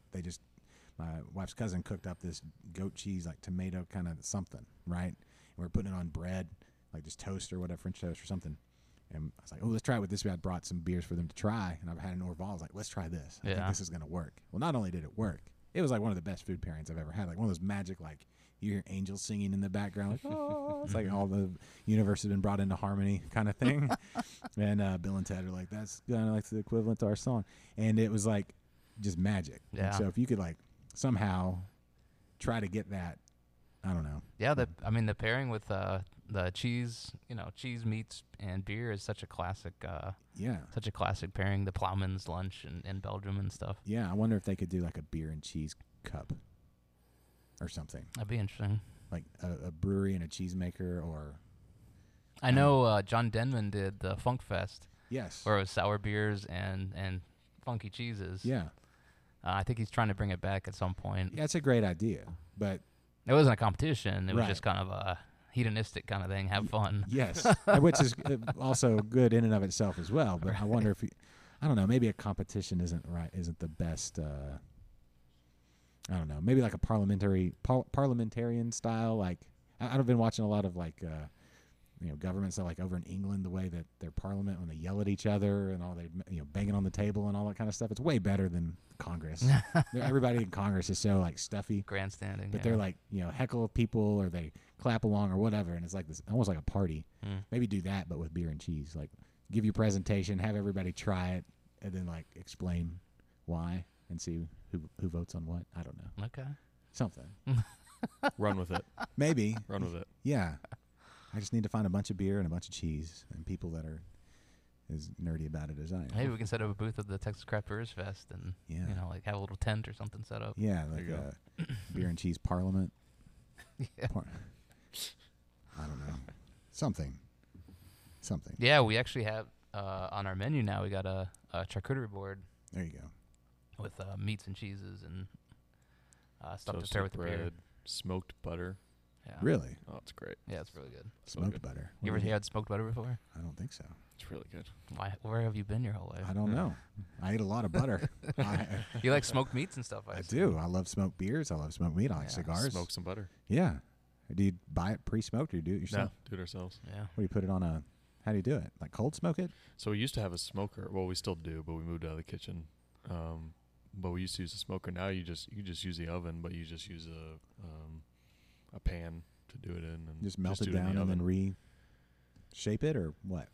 my wife's cousin cooked up this goat cheese like tomato kind of something, right? And we're putting it on bread, like just toast or whatever, French toast or something. And I was like, oh, let's try it with this. I brought some beers for them to try, and I've had an Orval. I was like, let's try this. I think Yeah. this is gonna work. Well, not only did it work, it was like one of the best food pairings I've ever had. Like one of those magic, like you hear angels singing in the background, like oh, it's like all the universe has been brought into harmony kind of thing. And Bill and Ted are like, that's kind of like the equivalent to our song, and it was like just magic. Yeah. And so if you could like somehow try to get that, I don't know. Yeah, the pairing with the cheese, cheese, meats, and beer is such a classic pairing. The Plowman's lunch in Belgium and stuff. Yeah, I wonder if they could do like a beer and cheese cup or something, That'd be interesting. like a brewery and a cheesemaker, or I know John Denman did the Funk Fest, yes, where it was sour beers and funky cheeses. yeah, I think he's trying to bring it back at some point. yeah, it's a great idea, but It wasn't a competition. It was Right. just kind of a hedonistic kind of thing. Have fun. yes, which is also good in and of itself as well. But I wonder if I don't know, maybe a competition isn't the best. I don't know, maybe like a parliamentarian style. Like I've been watching a lot of like governments that like over in England, the way that their parliament when they yell at each other and all they banging on the table and all that kind of stuff. It's way better than Congress. Everybody in Congress is so like stuffy. Grandstanding. But yeah. they're like, heckle people or they clap along or whatever, and it's like this almost like a party. Maybe do that, but with beer and cheese. Like, give your presentation, have everybody try it, and then like explain why and see who votes on what. I don't know, Okay. something. Run with it. Maybe. Run with it. Yeah. I just need to find a bunch of beer and a bunch of cheese and people that are as nerdy about it as I am. Maybe we can set up a booth at the Texas Craft Brewers Fest and Yeah. like have a little tent or something set up. Yeah, like you go. beer and cheese parliament. Yeah. I don't know. Something. Yeah, we actually have on our menu now. We got a charcuterie board There you go. with meats and cheeses and stuff to Toasted pair with the beer. bread, smoked butter. Yeah. Really? Oh, it's great. Yeah, it's really good. Smoked good. butter. You What ever do had smoked butter before? I don't think so. It's really good. Why? Where have you been your whole life? I don't know. I ate a lot of butter. You like smoked meats and stuff? I assume. do. I love smoked beers. I love smoked meat. I like Yeah. cigars. Smoke some butter. Yeah. Do you buy it pre-smoked or you do it No, yourself? do it ourselves. Yeah. What do you put it on a? How do you do it? Like cold smoke it? So we used to have a smoker. Well, we still do, but we moved out of the kitchen. But we used to use a smoker. Now you just use the oven, but you just use a pan to do it in, and Just melt it do in the down and oven. then reshape it or what?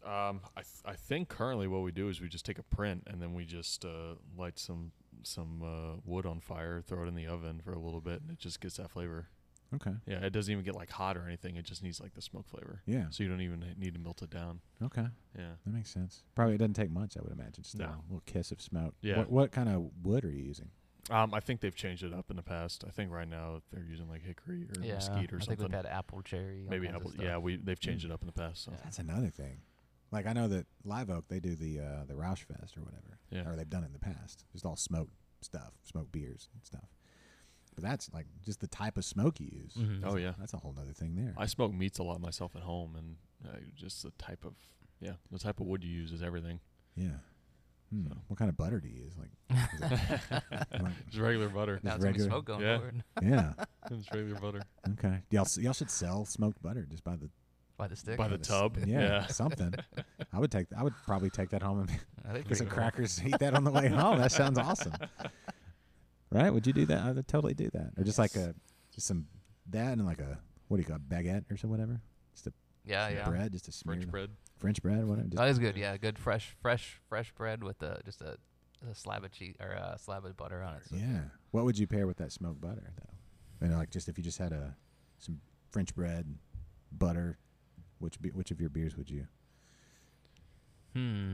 I think currently what we do is we just take a print and then we just light some wood on fire, throw it in the oven for a little bit, and it just gets that flavor. Okay. Yeah, it doesn't even get like hot or anything. It just needs like the smoke flavor. Yeah. So you don't even need to melt it down. Okay. Yeah. That makes sense. Probably it doesn't take much, I would imagine. Just a No. little kiss of smoke. Yeah. What kind of wood are you using? I think they've changed it up in the past. I think right now they're using like hickory or Yeah. mesquite or I think something. we've had apple, cherry. all Maybe kinds of apple. stuff. Yeah, they've changed it up in the past. So. Yeah. That's another thing. Like I know that Live Oak they do the Roush Fest or whatever. Yeah. Or they've done it in the past. Just all smoked stuff, smoked beers and stuff. But that's like just the type of smoke you use. Mhm. Oh yeah. That's a whole other thing there. I smoke meats a lot myself at home, and just the type of wood you use is everything. Yeah. So. What kind of butter do you use? Like, is it, like Just regular butter. Now Just it's regular- smoke going Yeah. forward yeah. It's regular butter. Okay. Y'all should sell smoked butter just by the by the stick. By the tub. Yeah, something. I would probably take that home and I think get some pretty cool. crackers, eat that on the way home. That sounds awesome. Right? Would you do that? I would totally do that. Or just like some that and like a what do you call it, baguette or some whatever? Just a Yeah. bread, just a smear French bread. French bread, whatever. Just That is good. Yeah, good fresh bread with just a slab of cheese or a slab of butter on it. So yeah. What would you pair with that smoked butter though? And like just if you just had some French bread, butter, which of your beers would you? Trying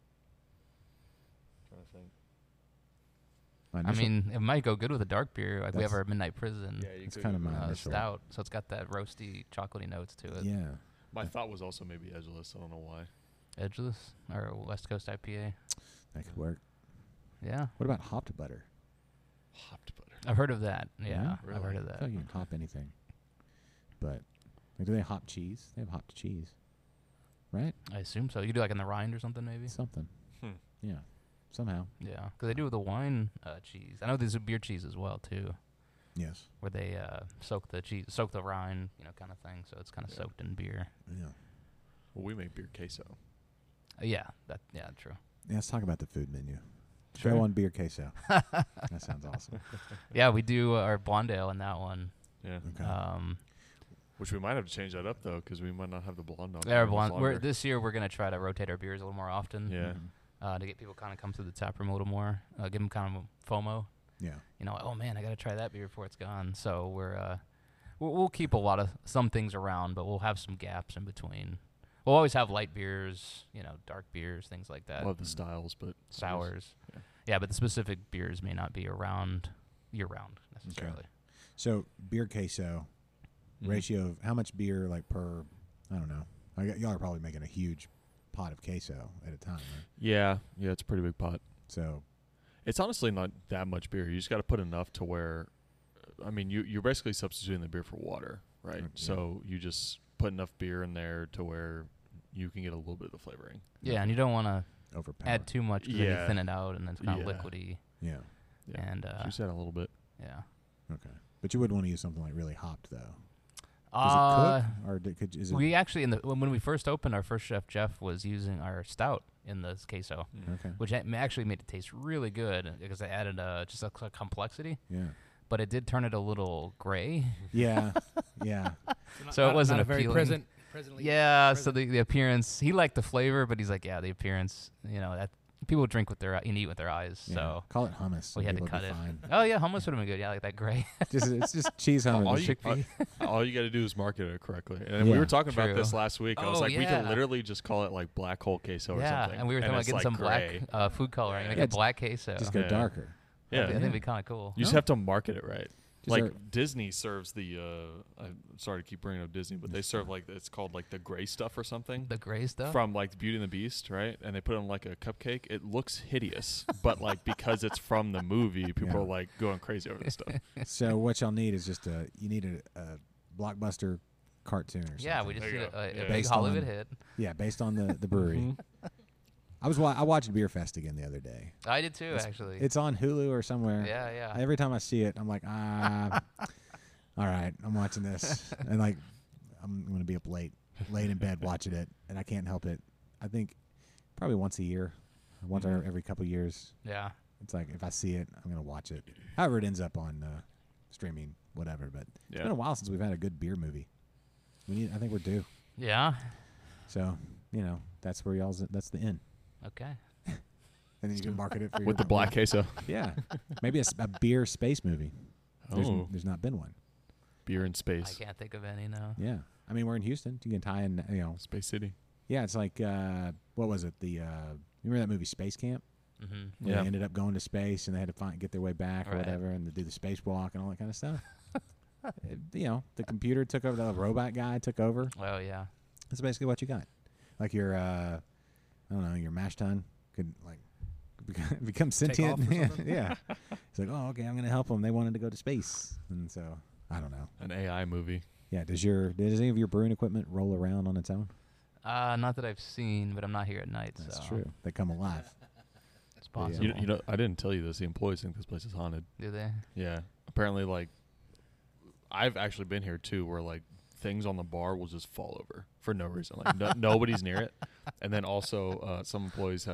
to think. My I initial- mean, it might go good with a dark beer. Like we have That's- our Midnight Prison Yeah, you it's could kind of go my with initial. stout, so it's got that roasty, chocolatey notes to it. Yeah. My thought was also maybe edgeless. I don't know why. Edgeless or West Coast IPA. That could work. Yeah, What about hopped butter? Hopped butter. I've heard of that. Yeah, Yeah? I've heard of I that. feel like you can hop anything. But like, do they hop cheese? They have hopped cheese, right? I assume so. You do like in the rind or something, maybe. Something. Hmm. Yeah. Somehow. Yeah, because they do with the wine cheese. I know there's a beer cheese as well too, Yes. where they soak the rind, kind of thing. So it's kind of Yeah. soaked in beer. Yeah. Well, we make beer queso. Yeah, true. Yeah, let's talk about the food menu. Sure. Show one beer queso. That sounds awesome. Yeah, we do our blonde ale in that one. Yeah. Okay. Which we might have to change that up though, because we might not have the blonde on. Our much blonde. longer. This year we're gonna try to rotate our beers a little more often. Yeah. Mhm. To get people kind of come through the tap room a little more. Give them kind of FOMO. Yeah. Oh man, I gotta try that beer before it's gone. So we'll keep a lot of some things around, but we'll have some gaps in between. We'll always have light beers, dark beers, things like that. Love the styles, but Sours. Yeah. Yeah, but the specific beers may not be around year-round necessarily. So beer queso Mm-hmm. ratio of how much beer like per? I don't know. Y'all are probably making a huge pot of queso at a time, right? Yeah, it's a pretty big pot. So It's honestly not that much beer. You just got to put enough to where, I mean, you're basically substituting the beer for water, right? Yeah. So you just put enough beer in there to where you can get a little bit of the flavoring. Yeah, and you don't want to overpower. add too much because then Yeah. you thin it out and then it's kind of Yeah. liquidy. Yeah. Yeah. And Juice that a little bit. yeah. Okay. But you wouldn't want to use something like really hopped though. Does Uh, it cook or is it? we actually when we first opened, our first chef Jeff was using our stout in the queso, Okay. which actually made it taste really good because I added just a complexity, Yeah. but it did turn it a little gray. Yeah. Yeah. So it wasn't not a very appealing. presently. Yeah, so the appearance, he liked the flavor, but he's like, yeah, the appearance, that people drink with their and eat with their eyes. Yeah. So Call it hummus. we and had to people cut would it. be fine. Oh yeah, hummus would have been good. Yeah, like that gray. It's just cheese hummus. all, with you, chickpea. all you got to do is market it correctly. And Yeah. we were talking about True. this last week. I was Oh, like, we yeah. could literally just call it like black hole queso or Yeah, something. and we were talking about it's getting like some gray. black food coloring, like Yeah, a black queso. Just go Yeah. darker. Yeah. I think it'd be kind of cool. You just have to market it right. Just Like our- Disney serves the. I'm sorry to keep bringing up Disney, but they serve like it's called like the gray stuff or something The gray stuff. from like Beauty and the Beast, right? And they put it on like a cupcake. It looks hideous, but like because it's from the movie, people Yeah. are like going crazy over this stuff. So what y'all need is just you need a blockbuster cartoon or something. Yeah, we just There did you a go. Yeah. big Based Hollywood on- hit. Yeah, based on the brewery. Mm-hmm. I watched Beer Fest again the other day. I did too, actually. It's on Hulu or somewhere. Yeah. Every time I see it, I'm like, all right, I'm watching this, and like, I'm gonna be up late in bed watching it, and I can't help it. I think probably once a year, once or every couple years. Yeah. It's like if I see it, I'm gonna watch it. However, it ends up on streaming, whatever. But it's Yeah. been a while since we've had a good beer movie. I think we're due. Yeah. So that's where that's the end. Okay. And then you can market it for With the black queso. Yeah, maybe a beer space movie. Oh, There's not been one. beer in I space. can't think of any now. Yeah, I mean we're in Houston. You can tie in. Space City. Yeah, it's like what was it? You remember that movie Space Camp? Mm-hmm. Where Yeah. they ended up going to space and they had to get their way back or Right. whatever, and they do the spacewalk and all that kind of stuff. The computer took over. The robot guy took over. Oh yeah. That's basically what you got. Like your, I don't know, your mash tun could like become sentient. off or Yeah, something? yeah. It's like, oh, okay, I'm gonna help them. They wanted to go to space, and so I don't know. An AI movie. Yeah. Does any of your brewing equipment roll around on its own? Not that I've seen, but I'm not here at night. That's so true. They come alive. It's possible. You know, I didn't tell you this. The employees think this place is haunted. Do they? Yeah. Apparently, like, I've actually been here too, where like things on the bar will just fall over for no reason. Like nobody's near it. And then also, some employees have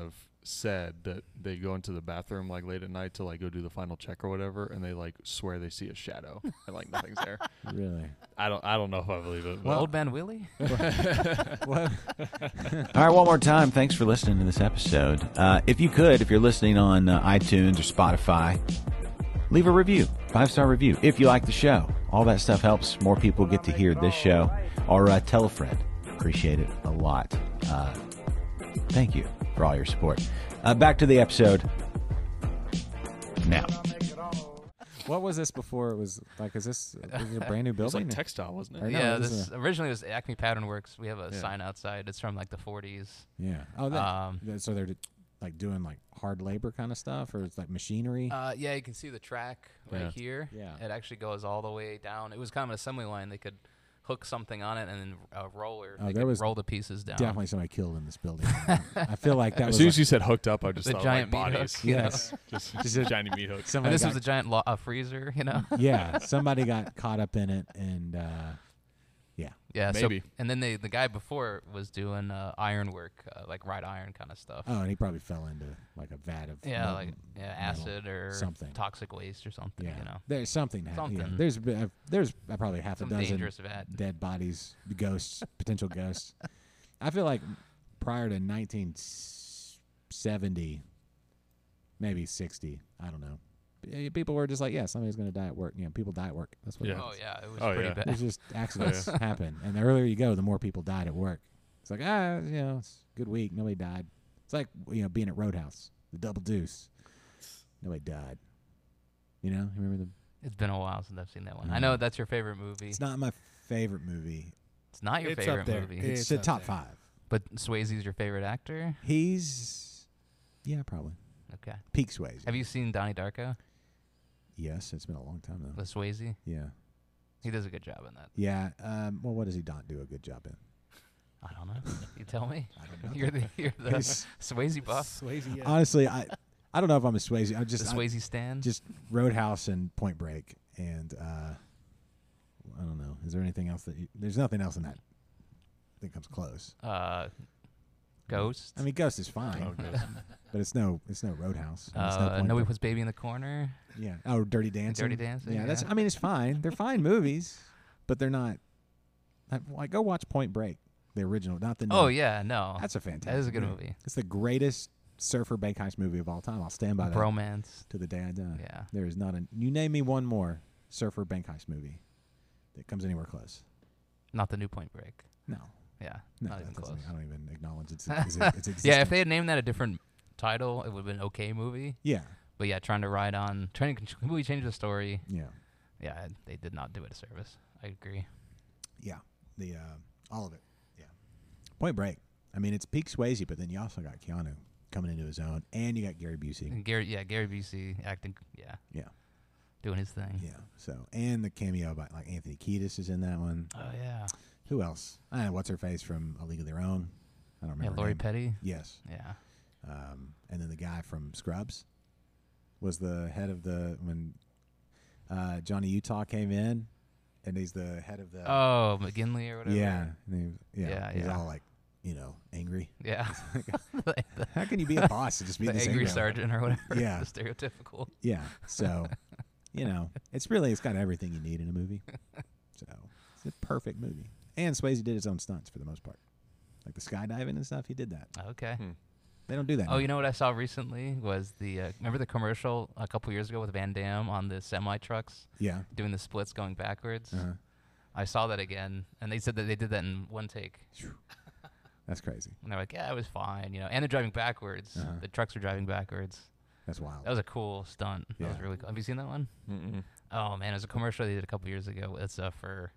said that they go into the bathroom like late at night to like go do the final check or whatever, and they like swear they see a shadow and like nothing's there. Really? I don't know if I believe it. Old Man Willie? What? All right, one more time. Thanks for listening to this episode. If you're listening on iTunes or Spotify, leave a review, 5-star review. If you like the show, all that stuff helps more people get to hear this show. Or tell a friend. Appreciate it a lot. Thank you for all your support. Back to the episode now. What was this before? It was like, is it a brand new It was building? like textile, wasn't Or it? no, Yeah, this this is originally was Acme Pattern Works. We have a Yeah. sign outside. It's from like the 40s. Yeah. Oh, so they're like doing like hard labor kind of stuff, or it's like machinery. Yeah, you can see the track right Yeah. here. Yeah. It actually goes all the way down. It was kind of an assembly line. They could hook something on it and then a roller. Oh, They there could was roll the pieces down. Definitely somebody killed in this building. I feel like that As was soon like, as you said hooked up, I just The thought giant like meat bodies. hook, you know? yes. Just giant meat hooks. And Somebody this got, was a giant freezer, you know? yeah, somebody got caught up in it, and Yeah, Maybe. So, and then the guy before was doing iron work, like wrought iron kind of stuff. oh, and he probably fell into like a vat of Yeah, molten like metal. acid or something. toxic waste or something, Yeah, you know. there's something. Yeah, Something. there's probably half Some a dozen dangerous vat. dead bodies, ghosts, potential ghosts. I feel like prior to 1970, maybe 60, I don't know. People were just like, yeah, somebody's going to die at work. You know, people die at work. That's what Yeah. it Oh, was. yeah, it was Oh, pretty yeah. bad. It's just accidents happen. And the earlier you go, the more people died at work. It's like, it's a good week. Nobody died. It's like, being at Roadhouse, the Double Deuce. Nobody died. You remember the... It's been a while since I've seen that one. I know that's your favorite movie. It's not my favorite movie. It's not your It's favorite up there. movie. It's It's the up top there. 5. But Swayze's your favorite actor? Yeah, probably. Okay. Peak Swayze. Have you seen Donnie Darko Yes, it's been a long time, though. with Swayze? Yeah. He does a good job in that. Yeah. Well, what does he not do a good job in? I don't know. You tell me. I don't know. You're the He's- Swayze buff. Swayze, yeah. Honestly, I don't know if I'm a Swayze. I The just Swayze stand. just Roadhouse and Point Break, and I don't know. Is there anything else there's nothing else in that comes close? Ghost. I mean, Ghost is fine, Oh, Ghost. but it's no Roadhouse. and it's no Point Nobody Break. puts baby in the corner. Yeah. Oh, Dirty Dancing. Dirty Dancing, Yeah, that's. yeah. I mean, it's fine. They're fine movies, but they're not. Like, go watch Point Break, the original, not the new. Oh yeah, no. That's a fantastic. That is a good movie. It's the greatest surfer bank heist movie of all time. I'll stand by that Bromance. to the day I die. Yeah. There is not you name me one more surfer bank heist movie that comes anywhere close. Not the new Point Break. No. No, No, not even that doesn't- close. I don't even acknowledge its existence. Yeah, if they had named that a different title, it would have been an okay movie. Yeah. But yeah, trying to completely change the story. Yeah. Yeah, they did not do it a service. I agree. Yeah. The all of it. Yeah. Point Break. I mean, it's peak Swayze, but then you also got Keanu coming into his own, and you got Gary Busey. And Gary Busey acting, Yeah. doing his thing. Yeah. So, and the cameo by like Anthony Kiedis is in that one. Oh yeah. Who else? What's her face from A League of Their Own? I don't remember. Yeah, her Lori name. Petty. Yes. Yeah. And then the guy from Scrubs was the head of when Johnny Utah came in, and he's the head of the. Oh, McGinley or whatever. yeah. And Yeah, he's yeah. all like, angry. Yeah. the How can you be a boss and just be the this angry angry? sergeant or whatever. Yeah. The stereotypical. Yeah. So, it's got everything you need in a movie. So it's a perfect movie. And Swayze did his own stunts for the most part, like the skydiving and stuff. He did that. Okay. They don't do that. Oh, now. you know what I saw recently was remember the commercial a couple years ago with Van Damme on the semi trucks Yeah. doing the splits going backwards. Uh-huh. I saw that again, and they said that they did that in one take. That's crazy. And they're like, yeah, it was fine, and they're driving backwards. Uh-huh. The trucks are driving backwards. That's wild. That was a cool stunt. That was Yeah. really cool. Have you seen that one? Mm-mm. Oh man, it was a commercial they did a couple years ago. It's for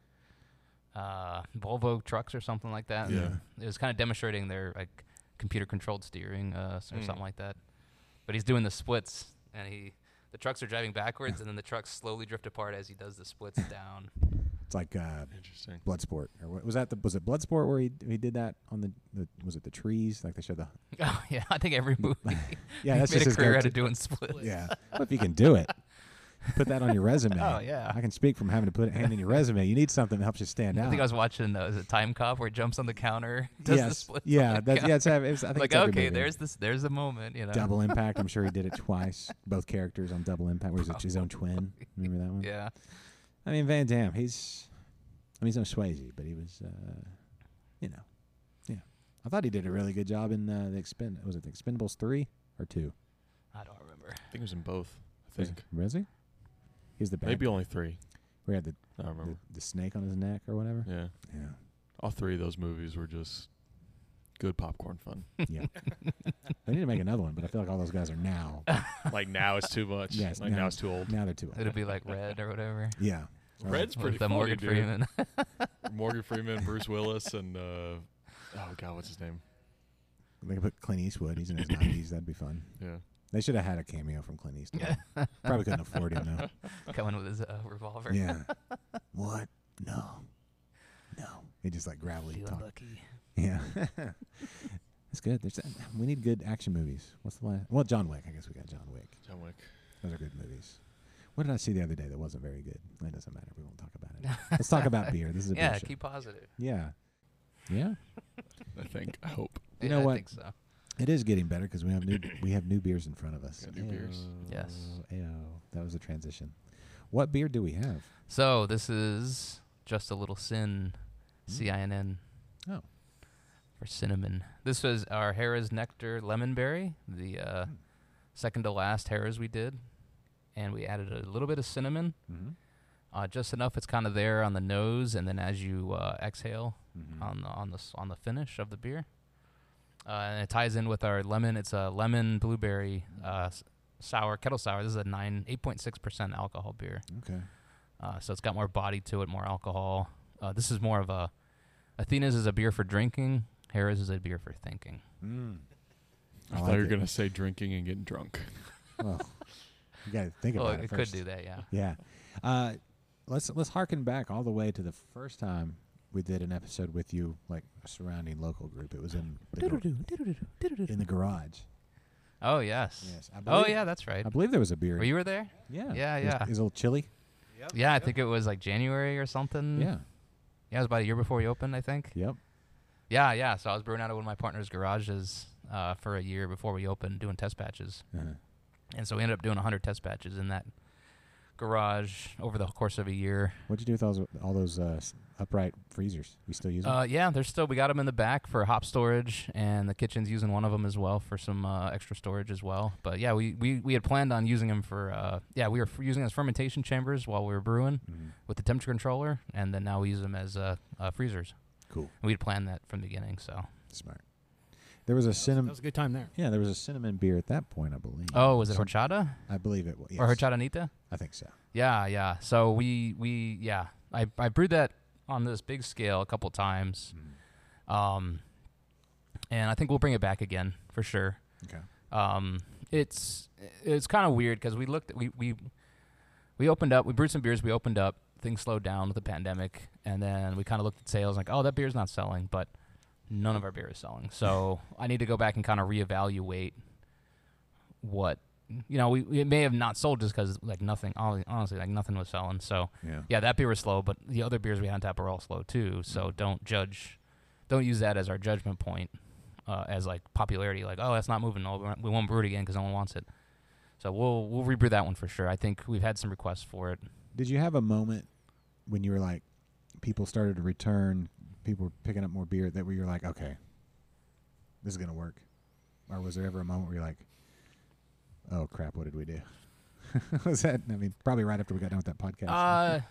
Volvo trucks or something like that. Yeah. It was kind of demonstrating their like computer controlled steering or something like that. But he's doing the splits, and the trucks are driving backwards, and then the trucks slowly drift apart as he does the splits down. It's like Interesting. Bloodsport, or what was that? Was it Bloodsport where he did that on the was it the trees? Like they showed the. Oh yeah, I think every movie. Yeah, that's made just a his career out go-to. of doing splits. Yeah, well, if you can do it. Put that on your resume. Oh, yeah. I can speak from having to put a hand in your resume. You need something that helps you stand out. I think I was watching is it Time Cop where he jumps on the counter, does the yes. splits Yeah. on the That's, counter. yeah. It's, I think Like it's every okay, movie. there's the moment, you know. Double Impact. I'm sure he did it twice. Both characters on Double Impact. Where he's his own twin. Remember that one? Yeah. I mean, Van Damme. He's no Swayze, but he was. Yeah. I thought he did a really good job in the Was it the Expendables 3 or 2? I don't remember. I think it was in both. I think Was he? He's the bad. maybe only 3. We had I don't remember. the snake on his neck or whatever. Yeah, Yeah. all 3 of those movies were just good popcorn fun. Yeah. They need to make another one, but I feel like all those guys are now. Like now it's too much. Yes, like now it's too old. Now they're too old. It'll be like Red or whatever. Yeah. Or Red's With pretty the funny, Morgan dude. Freeman. Morgan Freeman, Bruce Willis, and oh god, what's his name? They could put Clint Eastwood. He's in his 90s. That'd be fun. Yeah. They should have had a cameo from Clint Eastwood. Probably couldn't afford him though. Coming with his revolver. Yeah. What? No. He just like gravelly Feeling talk. lucky. Yeah. That's good. We need good action movies. What's the last? Well, John Wick. I guess we got John Wick. John Wick. Those are good movies. What did I see the other day that wasn't very good? It doesn't matter. We won't talk about it. Let's talk about beer. This is a beer Yeah, show. keep positive. Yeah. Yeah. I think. I hope. You Yeah, know I what? think so. It is getting better because we have new beers in front of us. Got new beers. Yes. Ew. That was a transition. What beer do we have? So this is Just a Little Sin, CINN. Oh. For cinnamon. This was our Harrah's Nectar Lemon Berry, the second to last Harrah's we did, and we added a little bit of cinnamon, just enough. It's kind of there on the nose, and then as you exhale on the finish of the beer, and it ties in with our lemon. It's a lemon blueberry sour, kettle sour. This is a 8.6% alcohol beer. Okay. So it's got more body to it, more alcohol. This is more of a Athena's is a beer for drinking. Harrah's is a beer for thinking. I thought you were gonna say drinking and getting drunk. Well, you got to think Well, about it it first. could do that, yeah. Yeah. Let's harken back all the way to the first time we did an episode with you, like a surrounding local group. It was in the garage. Oh yes. Yes. Oh yeah, that's right. I believe there was a beer. Were you were there? Yeah. Yeah, It was, yeah. it was a little chilly. Yeah, I think it was like January or something. Yeah. Yeah, it was about a year before we opened, I think. Yep. Yeah. So I was brewing out of one of my partner's garages for a year before we opened, doing test batches. Uh-huh. And so we ended up doing 100 test batches in that garage over the course of a year. What'd you do with all those upright freezers? We still use them? Yeah, we got them in the back for hop storage, and the kitchen's using one of them as well for some extra storage as well. But yeah, we had planned on using them for we were using them as fermentation chambers while we were brewing with the temperature controller, and then now we use them as freezers. Cool. And we'd planned that from the beginning, so. Smart. There was a That cinnamon. was a good time there. Yeah, there was a cinnamon beer at that point, I believe. Oh, was it Some- horchata I believe it was. Yes. or horchatanita? I think so. Yeah. So I brewed that on this big scale a couple times, and I think we'll bring it back again for sure. Okay. It's kind of weird because we opened up, we brewed some beers, we opened up, things slowed down with the pandemic, and then we kind of looked at sales like, oh, that beer's not selling, but none of our beer is selling. So I need to go back and kind of reevaluate what, it may have not sold just because like nothing, honestly, like nothing was selling. So yeah, that beer was slow, but the other beers we had on tap are all slow too. So don't use that as our judgment point, as like popularity, like, oh, that's not moving. No, we won't brew it again because no one wants it. So we'll rebrew that one for sure. I think we've had some requests for it. Did you have a moment when you were like, people started to return, people were picking up more beer that where you're like, okay, this is going to work? Or was there ever a moment where you're like, oh, crap, what did we do? Was that, probably right after we got done with that podcast.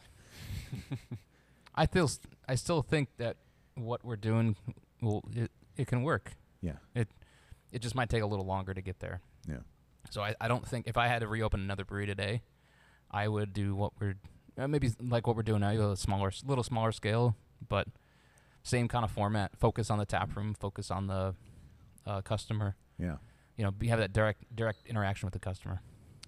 I still think that what we're doing, it can work. Yeah. It just might take a little longer to get there. Yeah. So I don't think if I had to reopen another brewery today, I would do what we're maybe like what we're doing now, a little smaller scale, but same kind of format. Focus on the tap room. Focus on the customer. Yeah. Have that direct interaction with the customer.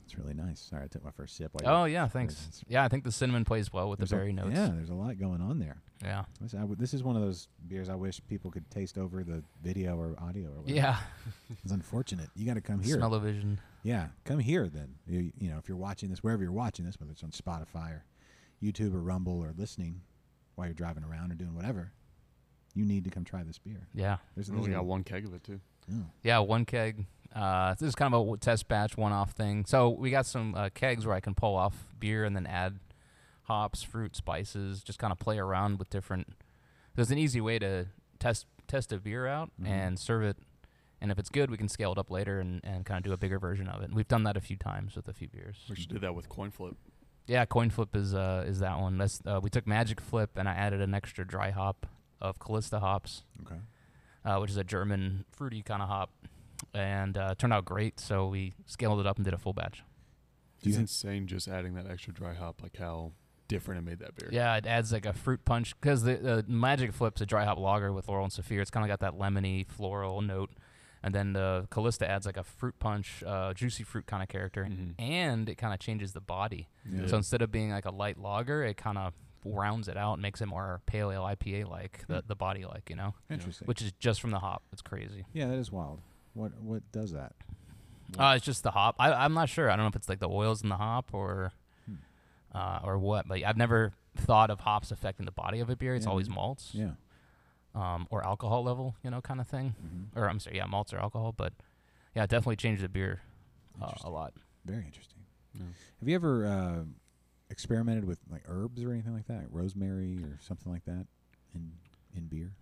It's really nice. Sorry, I took my first sip. Oh yeah, thanks. Yeah, I think the cinnamon plays well with the berry notes. Yeah, there's a lot going on there. Yeah. This is one of those beers I wish people could taste over the video or audio or whatever. Yeah. It's unfortunate. You got to come here. Smell-o-vision. Yeah, come here then. You know, if you're watching this, wherever you're watching this, whether it's on Spotify or YouTube or Rumble or listening while you're driving around or doing whatever, you need to come try this beer. Yeah. We only got one keg of it too. Oh. Yeah, one keg. This is kind of a test batch, one-off thing. So we got some kegs where I can pull off beer and then add hops, fruit, spices, just kind of play around with different. There's an easy way to test a beer out and serve it, and if it's good, we can scale it up later and kind of do a bigger version of it. And we've done that a few times with a few beers. We should do that with Coin Flip. Yeah, Coin Flip is that one. That's we took Magic Flip and I added an extra dry hop of Callista hops, which is a German fruity kind of hop. And turned out great, so we scaled it up and did a full batch. It's insane just adding that extra dry hop, like how different it made that beer. Yeah, it adds like a fruit punch, because the Magic Flip's a dry hop lager with Laurel and Saphir. It's kind of got that lemony, floral note. And then the Callista adds like a fruit punch, juicy fruit kind of character. And it kind of changes the body. Yeah. So instead of being like a light lager, it kind of rounds it out and makes it more pale ale IPA-like, the body-like, you know? Interesting. Which is just from the hop. It's crazy. Yeah, that is wild. What does that? It's just the hop. I'm not sure. I don't know if it's like the oils in the hop or what. But I've never thought of hops affecting the body of a beer. It's always malts. Yeah. Or alcohol level, kind of thing. Or I'm sorry, malts or alcohol. But yeah, it definitely changed the beer a lot. Very interesting. Yeah. Have you ever experimented with like herbs or anything like that, like rosemary or something like that in beer?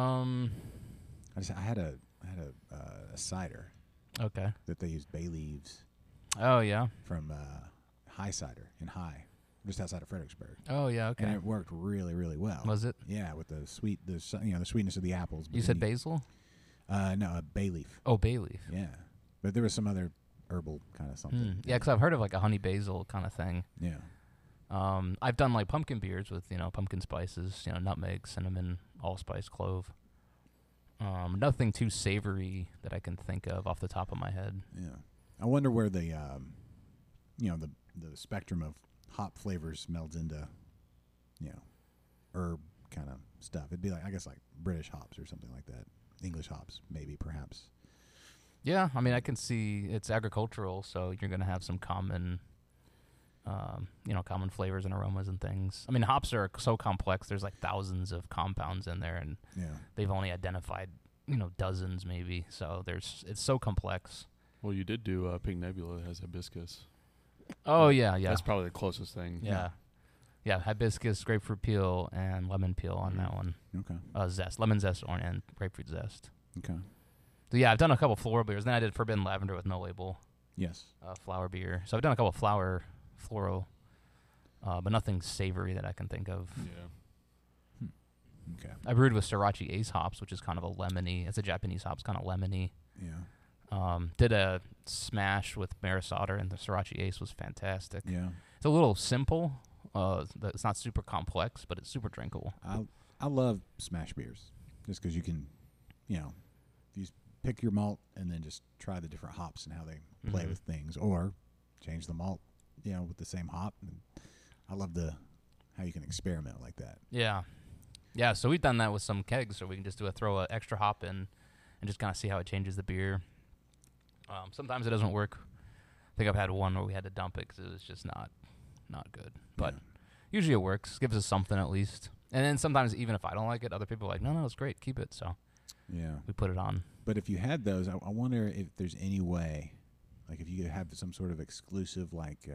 I had a cider. Okay. That they used bay leaves. Oh yeah. From High Cider in High, just outside of Fredericksburg. Oh yeah. Okay. And it worked really, really well. Was it? Yeah, with the sweetness of the apples. You said basil? No, a bay leaf. Oh, bay leaf. Yeah, but there was some other herbal kind of something. Yeah, because I've heard of like a honey basil kind of thing. Yeah. I've done like pumpkin beers with pumpkin spices, nutmeg, cinnamon, allspice, clove. Nothing too savory that I can think of off the top of my head. Yeah, I wonder where the the spectrum of hop flavors melds into, herb kind of stuff. It'd be like, I guess, like British hops or something like that. English hops, maybe, perhaps. Yeah, I mean, I can see it's agricultural, so you're going to have some common, common flavors and aromas and things. I mean, hops are so complex. There's like thousands of compounds in there, and they've only identified, dozens maybe. So it's so complex. Well, you did do Pink Nebula that has hibiscus. Oh, yeah. That's probably the closest thing. Yeah, hibiscus, grapefruit peel, and lemon peel on that one. Okay. Zest, lemon zest, and grapefruit zest. Okay. So yeah, I've done a couple floral beers. Then I did Forbidden Lavender with no label. Yes. Flower beer. So I've done a couple floral, but nothing savory that I can think of. Yeah. Okay. I brewed with Sriracha Ace hops, which is kind of a lemony. It's a Japanese hops, kind of lemony. Yeah. Did a smash with Maris Otter, and the Sriracha Ace was fantastic. Yeah. It's a little simple. It's not super complex, but it's super drinkable. I love smash beers just because you can, you pick your malt and then just try the different hops and how they play with things, or change the malt, with the same hop. And I love how you can experiment like that. Yeah. Yeah, so we've done that with some kegs, so we can just throw an extra hop in and just kind of see how it changes the beer. Sometimes it doesn't work. I think I've had one where we had to dump it because it was just not good. But usually it works. Gives us something at least. And then sometimes even if I don't like it, other people are like, no, it's great. Keep it. So we put it on. But if you had those, I wonder if there's any way, like if you could have some sort of exclusive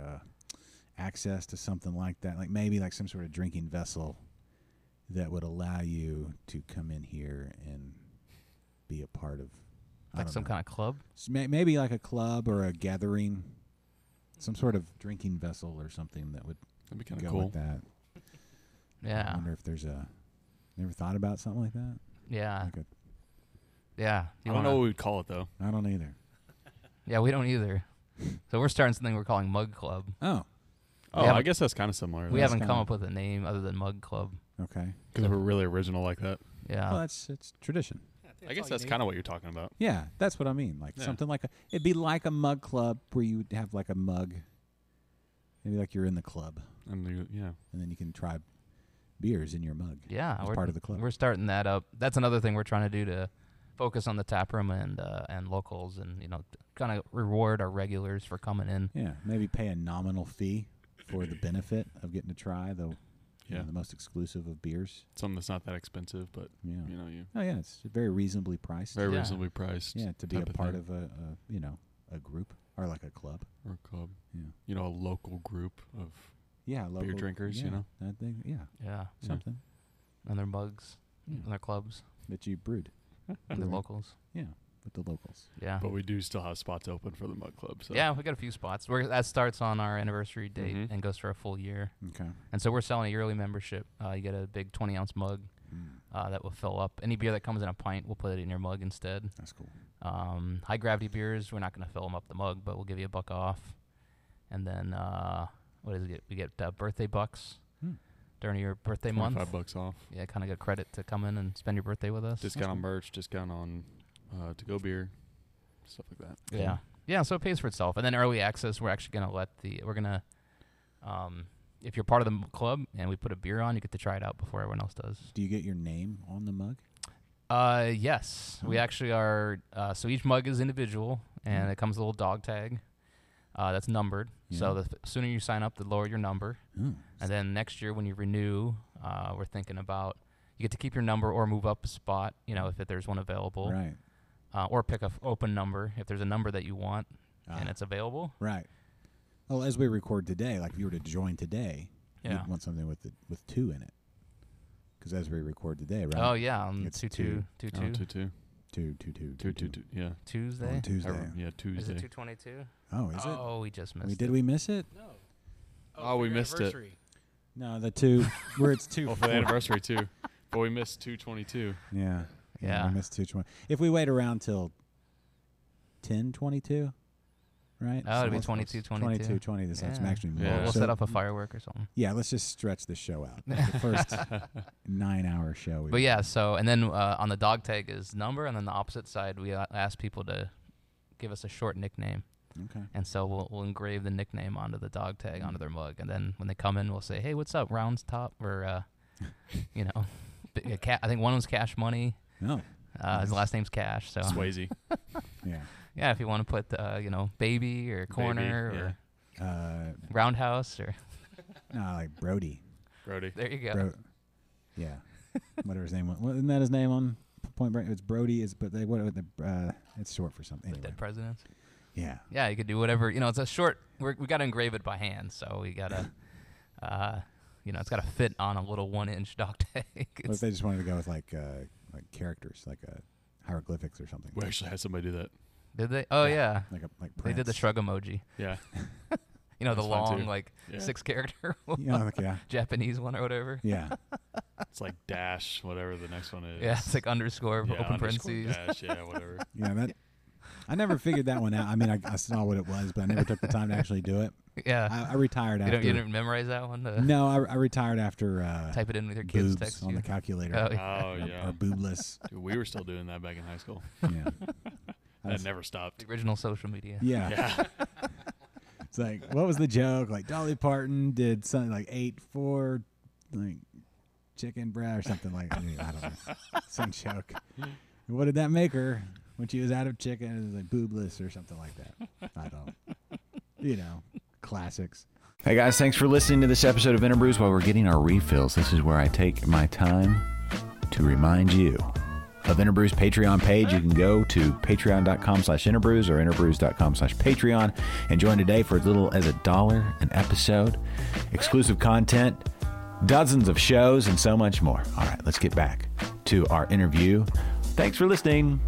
access to something like that, like maybe like some sort of drinking vessel that would allow you to come in here and be a part of, like some kind of club? Maybe like a club or a gathering, some sort of drinking vessel or something that would That'd be kind go of cool. with that. Yeah. I wonder if there's never thought about something like that? Yeah. Like Yeah. I don't know what we'd call it, though. I don't either. Yeah, we don't either. So we're starting something we're calling Mug Club. Oh. I guess that's kind of similar. We haven't come up with a name other than Mug Club. Okay. Because we're really original like that. Yeah. Well, it's tradition. Yeah, I guess that's kind of what you're talking about. Yeah, that's what I mean. Like Yeah. something like it'd be like a mug club where you would have like a mug, maybe like you're in the club, And and then you can try beers in your mug. Yeah, as part of the club. We're starting that up. That's another thing we're trying to do to focus on the tap room and locals, and kind of reward our regulars for coming in. Yeah, maybe pay a nominal fee for the benefit of getting to try the the most exclusive of beers. something that's not that expensive, but Yeah. you Oh yeah, it's very reasonably priced. very Yeah. reasonably priced. Yeah, to be a type part thing. of a group or like a club. or a club. Yeah. A local group of Yeah, local drinkers, Yeah, that thing. Yeah, Yeah, Yeah. something and their mugs, Yeah. and their clubs, that you brewed. and the Right. locals. Yeah, with the locals. Yeah. But we do still have spots open for the mug club. So Yeah, we got a few spots. That starts on our anniversary date Mhm. and goes for a full year. Okay. And so we're selling a yearly membership. You get a big 20-ounce mug that will fill up. Any beer that comes in a pint, we'll put it in your mug instead. That's cool. High gravity beers, we're not going to fill them up the mug, but we'll give you $1 off. And then what is it? We get birthday bucks during your birthday month. $25 off. Yeah, kind of get credit to come in and spend your birthday with us. Discount on merch. Discount on to-go beer. Stuff like that. Yeah. Yeah, so it pays for itself. And then early access, we're actually going to if you're part of the club and we put a beer on, you get to try it out before everyone else does. Do you get your name on the mug? Yes. We actually are, so each mug is individual, and it comes with a little dog tag that's numbered. So the sooner you sign up, the lower your number. And then next year when you renew, we're thinking about, you get to keep your number or move up a spot, if there's one available. Right. Or pick a open number if there's a number that you want and it's available. Right. Well, as we record today, like if you were to join today, Yeah. you'd want something with 2 in it. Because as we record today, right? Oh, yeah, on It's 2-2. 2-2. 2. Tuesday? On Tuesday. Yeah, Is Tuesday. it 2:22? Oh, is it? Oh, we just missed Did it. we miss it? No. Oh, we missed it. No, the 2 where it's 2. Well, for the anniversary too. But we missed 2:22. Yeah. Yeah. We missed 2:20. If we wait around till 10:22, right? Oh, it'll be So 22:22. 22:20. That's Yeah. actually more. Yeah. We'll So- set up a firework or something. Yeah, let's just stretch the show out. The first 9-hour show. But yeah, and then on the dog tag is number, and then the opposite side, we ask people to give us a short nickname. Okay. And so we'll engrave the nickname onto the dog tag, onto their mug. And then when they come in, we'll say, hey, what's up, Rounds Top? Or, I think one was Cash Money. Oh. His last name's Cash. So Swayze. Yeah. yeah, if you want to put, Baby or Corner or Roundhouse or No, like Brody. Brody. there you go. Yeah. Whatever his name was. Isn't that his name on Point Break? It's Brody. It's short for something. The Anyway. Dead Presidents. Yeah. Yeah, you could do whatever. It's a short. We got to engrave it by hand, so we got to, it's got to fit on a little 1-inch dog tag. What if they just wanted to go with like characters, like hieroglyphics or something? We actually had somebody do that. Did they? Oh yeah, Like they did the Prince. shrug emoji. Yeah. The That's fine, long too. Yeah. 6-character Yeah. Japanese one or whatever. Yeah. It's like dash, whatever the next one is. Yeah, it's like underscore Yeah, open underscore parentheses. dash, yeah, whatever. Yeah. That. I never figured that one out. I mean, I saw what it was, but I never took the time to actually do it. Yeah, I retired you after. didn't memorize that one. No, I retired after Type it in with your kids. boobs Text on you. the calculator. Oh, yeah. Oh, yeah. Or boobless. Dude, we were still doing that back in high school. Yeah. That never stopped. The original social media. Yeah. Yeah. It's like, what was the joke? Like Dolly Parton did something like 8-4, like chicken breast or something like. I don't know. Some joke. What did that make her when she was out of chicken? It was like boobless or something like that. I don't. Classics. Hey guys, thanks for listening to this episode of Interbrews. While we're getting our refills, this is where I take my time to remind you of Interbrews Patreon page. You can go to patreon.com/interbrews or interbrews.com/Patreon and join today for as little as $1 an episode, exclusive content, dozens of shows, and so much more. All right, let's get back to our interview. Thanks for listening.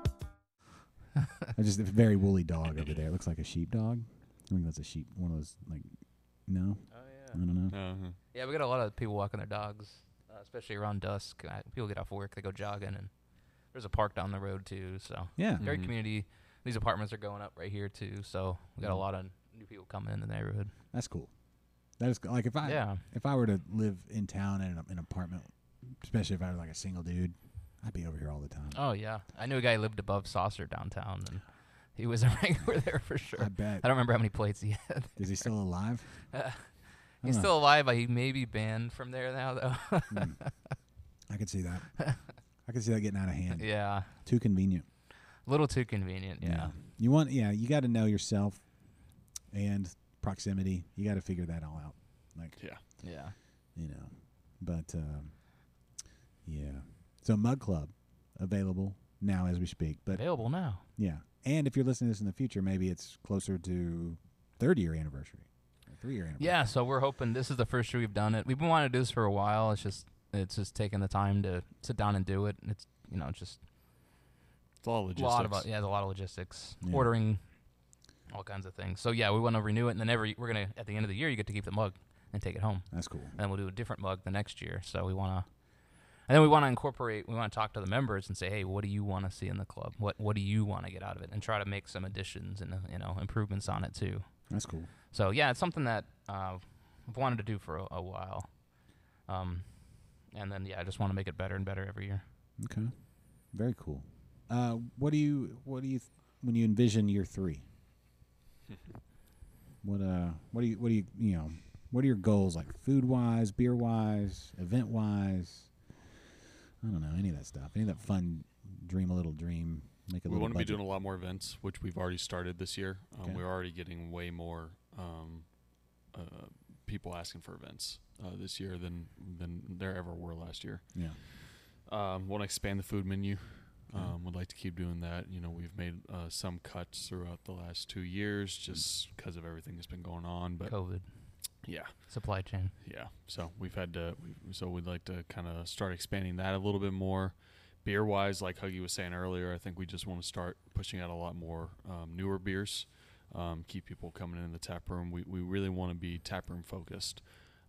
Just a very woolly dog over there. It looks like a sheepdog. I think that's a sheep. One of those, like, no? Oh yeah. I don't know. Uh-huh. Yeah, we got a lot of people walking their dogs, especially around dusk. People get off work, they go jogging, and there's a park down the road too. So Yeah. great Mhm. community. These apartments are going up right here too, so we got a lot of new people coming in the neighborhood. That's cool. That is like if I were to live in town in an apartment, especially if I was like a single dude, I'd be over here all the time. Oh yeah, I knew a guy who lived above Saucer downtown, and he was a regular there for sure. I bet. I don't remember how many plates he had. Is he still alive? He's know. still alive, but he may be banned from there now, though. I could see that. I could see that getting out of hand. Yeah, Too convenient. a little too convenient. Yeah. You want, you got to know yourself and proximity. You got to figure that all out. Like, Yeah. but yeah. So Mug Club available now as we speak. But Available now. yeah, and if you're listening to this in the future, maybe it's closer to 3rd-year anniversary, or 3-year anniversary. Yeah, so we're hoping this is the first year we've done it. We've been wanting to do this for a while. It's just taking the time to sit down and do it. It's just It's all a logistics. lot of a lot of logistics, Yeah. ordering, all kinds of things. So yeah, we want to renew it, and then we're gonna at the end of the year you get to keep the mug and take it home, That's cool. and then we'll do a different mug the next year. So we want to. And then we want to talk to the members and say, hey, what do you want to see in the club? What do you want to get out of it? And try to make some additions and improvements on it too. That's cool. So yeah, it's something that I've wanted to do for a while. And then I just want to make it better and better every year. Okay. Very cool. What do you when you envision year 3? What are your goals, like food wise, beer wise, event wise? I don't know, any of that stuff. Any of that fun dream a little dream, make a We little want to be budget. doing a lot more events, which we've already started this year. Okay. We're already getting way more people asking for events this year than there ever were last year. Yeah. Want to expand the food menu. Okay. Would like to keep doing that. We've made some cuts throughout the last 2 years just because of everything that's been going on. But COVID, yeah, supply chain. yeah. So we've had to. So we'd like to kind of start expanding that a little bit more. Beer wise, like Huggy was saying earlier, I think we just want to start pushing out a lot more newer beers. Keep people coming in the tap room. We really want to be tap room focused.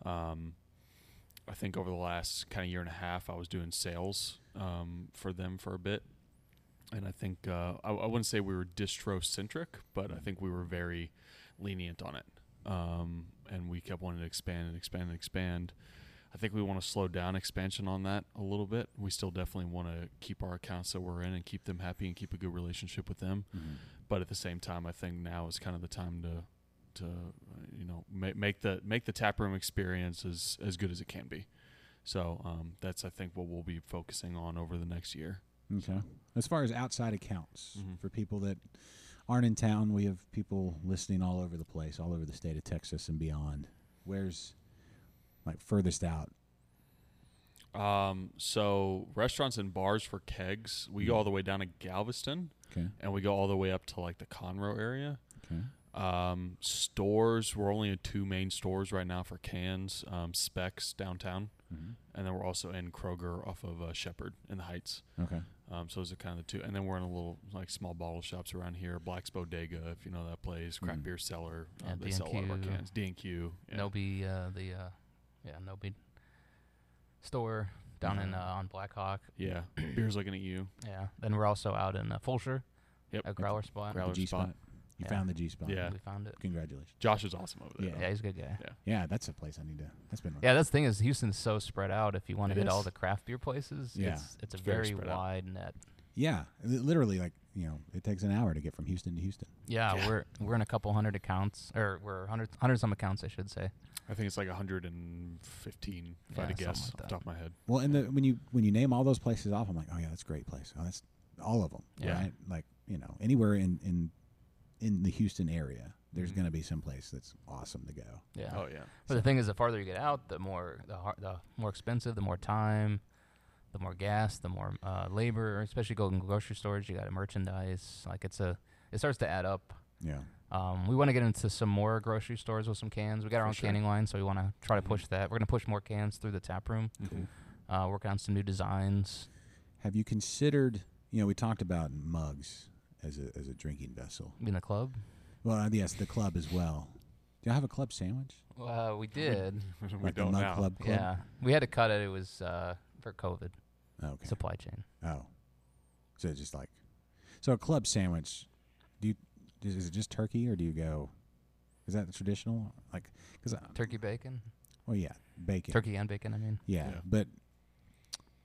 I think over the last kind of year and a half, I was doing sales for them for a bit. And I think I wouldn't say we were distro-centric, but I think we were very lenient on it. And we kept wanting to expand and expand and expand. I think we want to slow down expansion on that a little bit. We still definitely want to keep our accounts that we're in and keep them happy and keep a good relationship with them. Mm-hmm. But at the same time, I think now is kind of the time to make the tap room experience as good as it can be. So that's, I think, what we'll be focusing on over the next year. Okay. As far as outside accounts, Mhm. for people that aren't in town, we have people listening all over the place, all over the state of Texas and beyond. Where's, like, furthest out? So restaurants and bars for kegs, we go all the way down to Galveston, Okay. and we go all the way up to like the Conroe area. Okay. Stores, we're only in 2 main stores right now for cans. Specs downtown, Mm-hmm. and then we're also in Kroger off of Shepherd in the Heights. Okay. So those are kind of the 2, and then we're in a little like small bottle shops around here. Black's Bodega, if you know that place. Craft Mhm. Beer Cellar. Yeah, They sell a lot of our D&Q. cans. D&Q. Yeah. Nobi, Nobi store down in on Blackhawk. Yeah. Beer's looking at you. Yeah. Then we're also out in Fulsher, Yep. a growler spot. Growler The G spot. spot. You Yeah. found the G spot. Yeah. We found it. Congratulations. Josh is awesome over there. Yeah. though. Yeah, he's a good guy. Yeah, that's a place I need to. That's been. Yeah, that's the thing is Houston's so spread out. If you want to It hit all is. the craft beer places, Yeah. it's a It's very very spread out. wide net. Yeah, literally, like, it takes an hour to get from Houston to Houston. Yeah, Yeah. we're in a couple hundred accounts, or we're 100 some accounts, I should say. I think it's like 115, if I had to Yeah, something guess like off the that. top of my head. Well, and when you name all those places off, I'm like, oh yeah, that's a great place. Oh, that's all of them, Yeah. right? Like, anywhere in the Houston area, there's Mhm. going to be some place that's awesome to go. Yeah. Oh, yeah. But the thing is, the farther you get out, the more expensive, the more time, the more gas, the more labor. Especially going to grocery stores, you got to merchandise. Like it starts to add up. Yeah. We want to get into some more grocery stores with some cans. We got our For own sure. canning line, so we want to try to Mhm. push that. We're going to push more cans through the tap room. Mhm. Work on some new designs. Have you considered? We talked about mugs as a drinking vessel. In the club, Well, yes, the club as well. Do you have a club sandwich? we did. we Like the don't mug now. club. Yeah, we had to cut it. It was for COVID Okay. supply chain. Oh, so it's just like, so a club sandwich. Is it just turkey, or do you go? Is that the traditional? Like, because Turkey bacon, well, yeah, bacon. turkey and bacon. I mean, Yeah, Yeah. but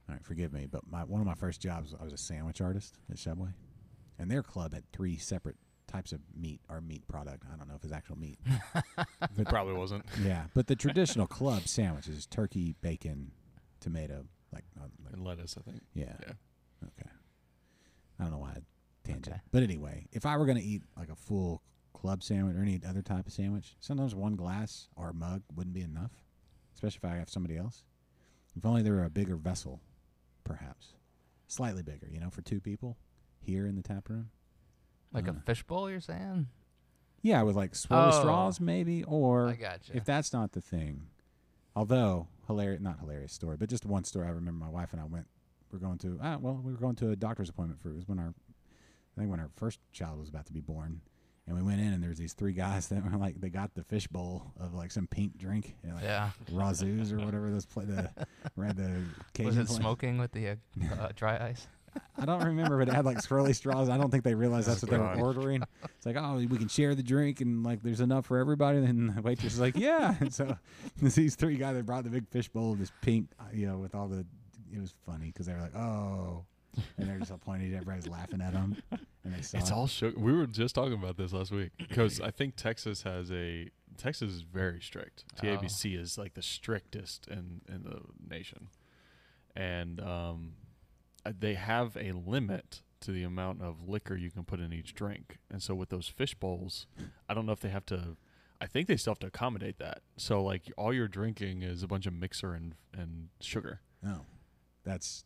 All right, forgive me, but one of my first jobs, I was a sandwich artist at Subway, and their club had 3 separate types of meat or meat product. I don't know if it's actual meat. It probably wasn't. Yeah, but the traditional club sandwich is turkey, bacon, tomato, And lettuce, I think. yeah. Yeah. Okay. I don't know why I tangent. Okay. But anyway, if I were going to eat like a full club sandwich or any other type of sandwich, sometimes one glass or mug wouldn't be enough, especially if I have somebody else. If only there were a bigger vessel, perhaps. Slightly bigger, for 2 people here in the tap room. Like a Uh. fishbowl, you're saying? Yeah, with like swirly Oh. straws maybe, or I gotcha. if that's not the thing. Although, not hilarious story, but just one story I remember my wife and I we were going to a doctor's appointment it was when our first child was about to be born. And we went in and there was these 3 guys that were like, they got the fishbowl of like some pink drink. Like Yeah. Razoo's or whatever the Cajun Was it place. smoking with the dry ice? I don't remember, but it had like swirly straws. I don't think they realized that's what they were God. ordering. It's like, oh, we can share the drink and like there's enough for everybody. And the waitress is like, yeah. And so these 3 guys, they brought the big fishbowl of this pink, with all the, it was funny because they were like, oh. And they're just all pointing at everybody's laughing at them. And they saw It's it. all sugar. We were just talking about this last week because I think Texas is very strict. TABC is like the strictest in the nation. And they have a limit to the amount of liquor you can put in each drink. And so with those fish bowls, I don't know if they have to, I think they still have to accommodate that. So like all you're drinking is a bunch of mixer and sugar. Oh, that's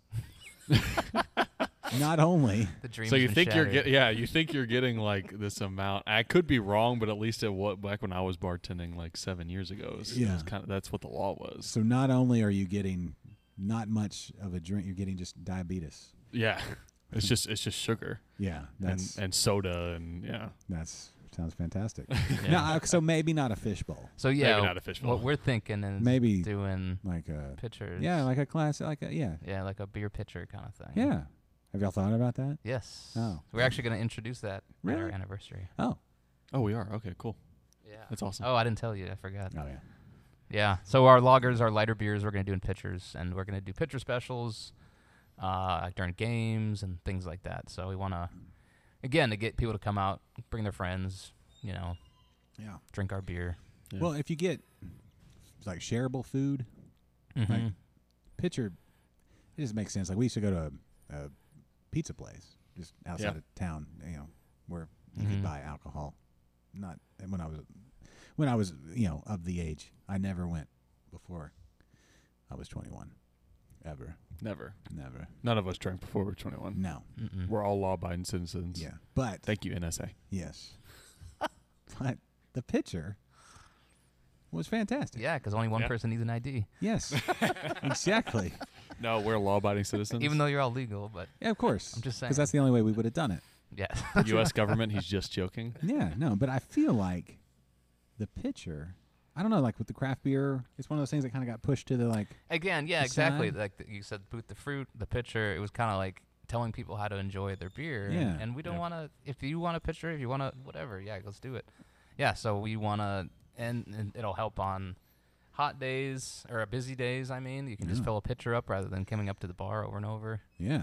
not only. The dream So has you been think shattered. you think you're getting like this amount. I could be wrong, but at least back when I was bartending like 7 years ago, it was kind of, that's what the law was. So not only are you getting not much of a drink, you're getting just diabetes. Yeah, it's just sugar Yeah, that's and soda and yeah. that's sounds fantastic. Yeah. No, so maybe not a fishbowl, So yeah, Maybe not a fishbowl. what we're thinking is maybe doing like a pitchers. like a class, yeah. like a beer pitcher kind of thing. Yeah. Have y'all thought about that? Yes. Oh. We're actually going to introduce that at our Really? anniversary. Oh. Oh, we are. Okay, cool. Yeah. That's awesome. Oh, I didn't tell you. I forgot. Oh yeah. Yeah. So our lagers, our lighter beers, we're going to do in pitchers, and we're going to do pitcher specials during games and things like that. So we want to, again, to get people to come out, bring their friends, Yeah. drink our beer. Yeah. Well, if you get like shareable food, Mm-hmm. Like, pitcher, it just makes sense. Like we used to go to a pizza place just outside Yeah. of town, where you Mhm. could buy alcohol. Not when I was of the age. I never went before I was 21. Ever. Never. None of us drank before we were 21. No. Mm-mm. We're all law-abiding citizens. Yeah. But Thank you, NSA. yes. But the pitcher was fantastic. Yeah, because only one Yeah. person needs an ID, Yes. Exactly. No, we're law-abiding citizens. even though you're all legal. But Yeah, of course. I'm just saying. Because that's the only way we would have done it. yeah. U.S. government, he's just joking. Yeah, no, but I feel like the pitcher, I don't know, like with the craft beer, it's one of those things that kind of got pushed to the like, Again, yeah, the exactly. side. Like you said, boot the fruit, the pitcher. It was kind of like telling people how to enjoy their beer. Yeah. And we don't Yeah. want to. If you want a pitcher, if you want to, whatever. Yeah, let's do it. Yeah. So we want to, and it'll help on hot days or busy days. I mean, you can just Yeah. fill a pitcher up rather than coming up to the bar over and over. yeah.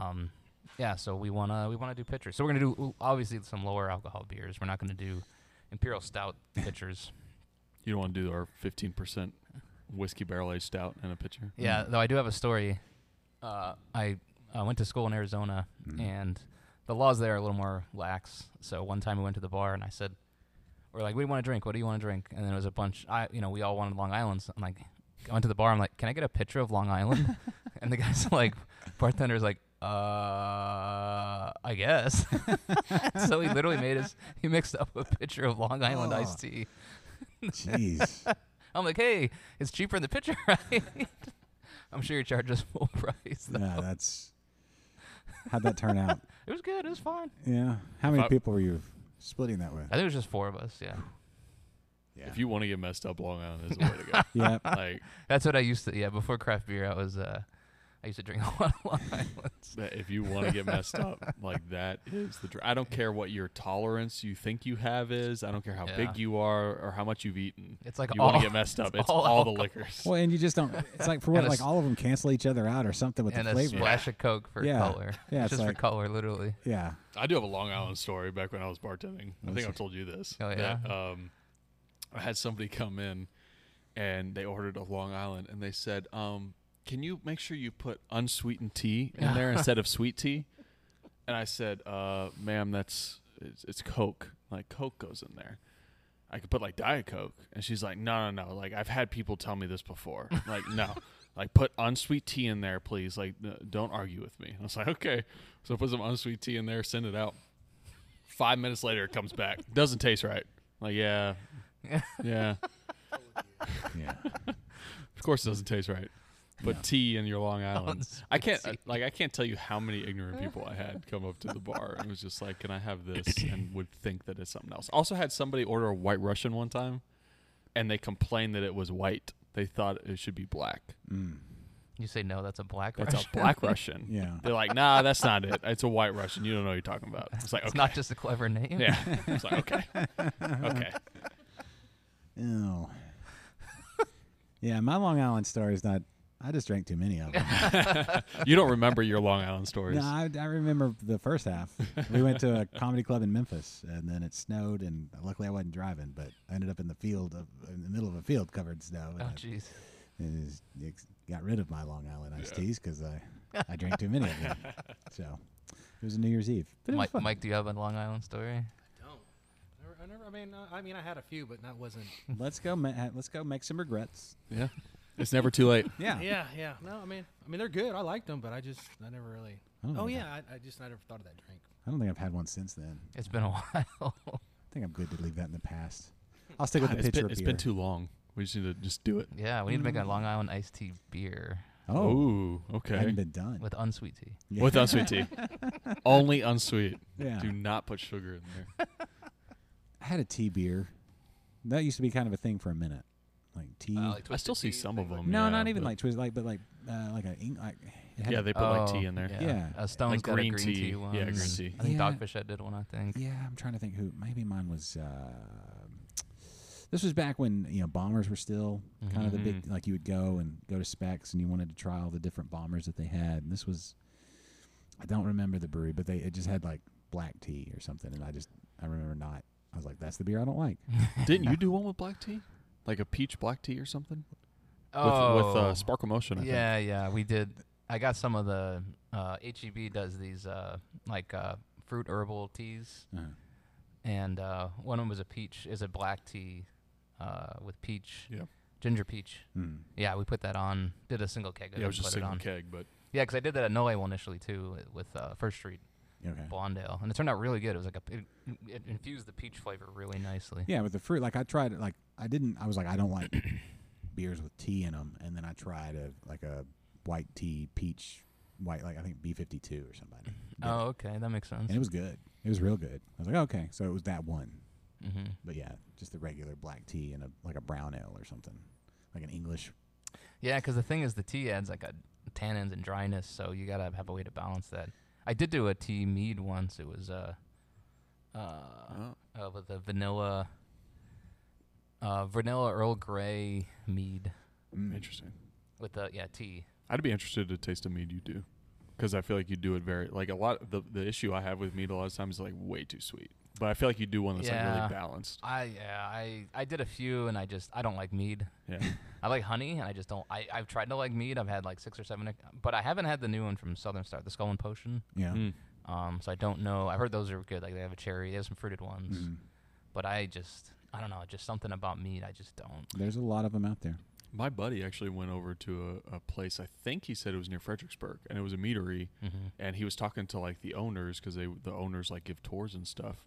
Yeah. So we wanna do pitchers. So we're gonna do obviously some lower alcohol beers. We're not gonna do imperial stout pitchers. You don't want to do our 15% whiskey barrel-aged stout in a pitcher? Yeah, though I do have a story. I went to school in Arizona, Mhm. and the laws there are a little more lax. So one time we went to the bar, and I said, "We're like, what do you want to drink? What do you want to drink?" And then it was a bunch. We all wanted Long Island. So I'm like, I went to the bar. I'm like, "Can I get a pitcher of Long Island?" And the guy's like, bartender's like, I guess. So he literally he mixed up a pitcher of Long Island Oh. iced tea. Jeez. I'm like, hey, it's cheaper in the pitcher, right? I'm sure you charge us full price, though. Yeah, how'd that turn out? It was good. It was fine. Yeah. How many I- people were you splitting that with? I think it was just 4 of us, yeah. Yeah. If you want to get messed up, Long Island is the way to go. Yeah. Like, That's what I used to, before craft beer, I was I used to drink a lot of Long Islands. But if you want to get messed up, like that is the I don't care what your tolerance you think you have is. I don't care how big you are or how much you've eaten. It's like you want to get messed up. It's all the liquors. Well, and you just don't. It's like for what? Like all of them cancel each other out or something with the and a flavor. splash of Coke for color. Yeah, it's just like, for color, literally. Yeah. I do have a Long Island story back when I was bartending. I think I've told you this. Oh yeah. That, I had somebody come in, and they ordered a Long Island, and they said, "Can you make sure you put unsweetened tea in there instead of sweet tea?" And I said, "Ma'am, it's Coke. Like Coke goes in there. I could put like Diet Coke." And she's like, "No. Like I've had people tell me this before. Like no, like put unsweet tea in there, please. Like don't argue with me." And I was like, "Okay." So I put some unsweet tea in there, send it out. 5 minutes later, it comes back. Doesn't taste right. Like yeah. Yeah. Of course, it doesn't taste right. But tea in your Long Island. I can't tell you how many ignorant people I had come up to the bar and was just like, "Can I have this?" and would think that it's something else. Also had somebody order a White Russian one time, and they complained that it was white. They thought it should be black. You say no, that's a black That's Russian. a Black Russian. Yeah. They're like, "Nah, that's not it. It's a White Russian. You don't know what you're talking about." It's like, okay. It's not just a clever name. Yeah. It's like, okay. Okay. Ew. Yeah, my Long Island story is not. I just drank too many of them. You don't remember your Long Island stories. No, I remember the first half. We went to a comedy club in Memphis, and then it snowed, and luckily I wasn't driving, but I ended up in the middle of a field covered in snow. Oh jeez. And it got rid of my Long Island iced teas because I drank too many of them. So it was a New Year's Eve. But it was fun. Mike, do you have a Long Island story? I mean, I had a few, but that wasn't. Let's go make some regrets. Yeah. It's never too late. Yeah. Yeah. No, I mean, they're good. I liked them, but I never really. I never thought of that drink. I don't think I've had one since then. It's been a while. I think I'm good to leave that in the past. I'll stick with the pitcher of It's beer. been too long. We just need to just do it. Yeah, we need to make a Long Island iced tea beer Oh, Ooh, I okay. haven't been done. with unsweet tea. Yeah. With unsweet tea. Only unsweet. Yeah. Do not put sugar in there. I had a tea beer. That used to be kind of a thing for a minute, like tea. I still see some of them. no, yeah, not even but- like twist, like it had Yeah, they put like tea in there. Yeah. Stone's Like got green a green tea. tea one. Yeah, green tea. I think Yeah. Dogfish Head did one, I think. Yeah, I'm trying to think who. Maybe mine was. This was back when bombers were still kind of the big. Like you would go to Specs and you wanted to try all the different bombers that they had. And this was, I don't remember the brewery, but it just had like black tea or something. And I remember not. I was like, that's the beer I don't like. Didn't you do one with black tea? Like a peach black tea or something? Oh, With Sparkle Motion, I think. yeah, we did. I got some of the HEB does these fruit herbal teas, Uh-huh. and one of them was a black tea with peach, Yeah. ginger peach. Mm. Yeah, we put that on. Did a single keg. Yeah, it was just put a single on. keg, but Yeah, because I did that at No Ale initially too with First Street Okay. Blondale, and it turned out really good. It was like it infused the peach flavor really nicely. Yeah, with the fruit, like I tried it. Like I was like, I don't like beers with tea in them, and then I tried a white tea peach white, like I think B52 or something. Oh, okay, that makes sense. And it was good. It was real good. I was like, okay, so it was that one. Mm-hmm. But yeah, just the regular black tea and a brown ale or something, like an English. Yeah, because the thing is, the tea adds like a tannins and dryness, so you gotta have a way to balance that. I did do a tea mead once. It was with a vanilla Earl Grey mead interesting. with the tea. I'd be interested to taste a mead you do, because I feel like you do it very like a lot. The issue I have with mead a lot of times is like way too sweet, but I feel like you do one that's like really balanced. I did a few, and I don't like mead. Yeah, I like honey, and I just don't. I've tried to like mead. I've had like 6 or 7, but I haven't had the new one from Southern Star, the Skull and Potion. Yeah. So I don't know. I've heard those are good. Like they have a cherry, they have some fruited ones, but I don't know. Just something about mead. I just don't. There's a lot of them out there. my buddy actually went over to a place. I think he said it was near Fredericksburg, and it was a meadery. And he was talking to like the owners, because the owners like give tours and stuff.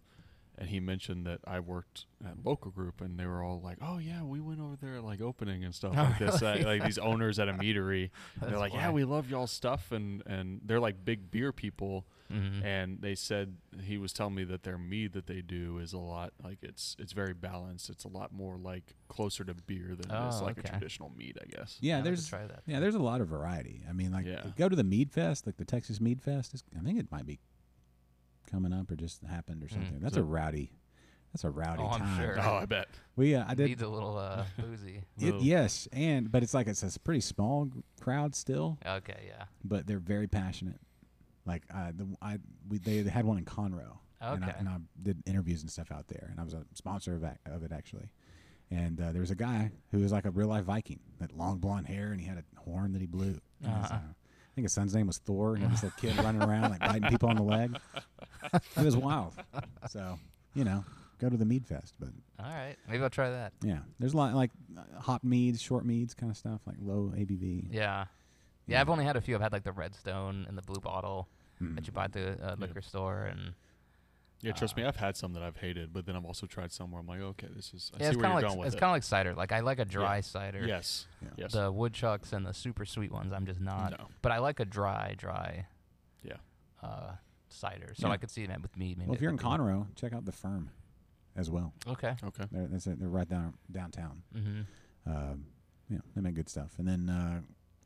and he mentioned that I worked at Local Group, and they were all like, "Oh yeah, we went over there like opening and stuff like this." Like these owners at a meadery, they're like, "Yeah, we love y'all's stuff," and they're like big beer people, and they said he was telling me that their mead that they do is a lot like it's very balanced. It's a lot more like closer to beer than it is like a traditional mead, I guess. Yeah, I'll have to there's try that. yeah, there's a lot of variety. I mean, like Yeah. go to the Mead Fest, like the Texas Mead Fest. I think it might be coming up or just happened or something. That's a rowdy Oh, I'm time. sure. Oh, I bet. We I did Needs a little boozy. yes, but it's like it's a pretty small crowd still, Okay, yeah. but they're very passionate. Like they had one in Conroe, and Okay. I did interviews and stuff out there, and I was a sponsor of it actually. And there was a guy who was like a real life Viking, that long blonde hair, and he had a horn that he blew. And his, I think his son's name was Thor. He had this little kid running around like biting people on the leg. It was wild. So go to the Mead Fest, but All right. Maybe I'll try that. yeah, there's a lot like hop meads, short meads, kind of stuff, like low ABV. Yeah. Yeah, I've only had a few. I've had like the Redstone and the blue bottle that you buy at the liquor store, and Yeah, trust me, I've had some that I've hated, but then I've also tried some where I'm like, okay, this is. I yeah, see it's where kind you're of going with it's it. kind of like cider. Like I like a dry cider. Yes. Yeah. Yes. The woodchucks and the super sweet ones, I'm just not. No. But I like a dry. Yeah. Cider. So Yeah. I could see that with me. Maybe Well, if you're in it would be- Conroe, check out the Firm as well. Okay. Okay. They're right downtown. Mm-hmm. They make good stuff. And then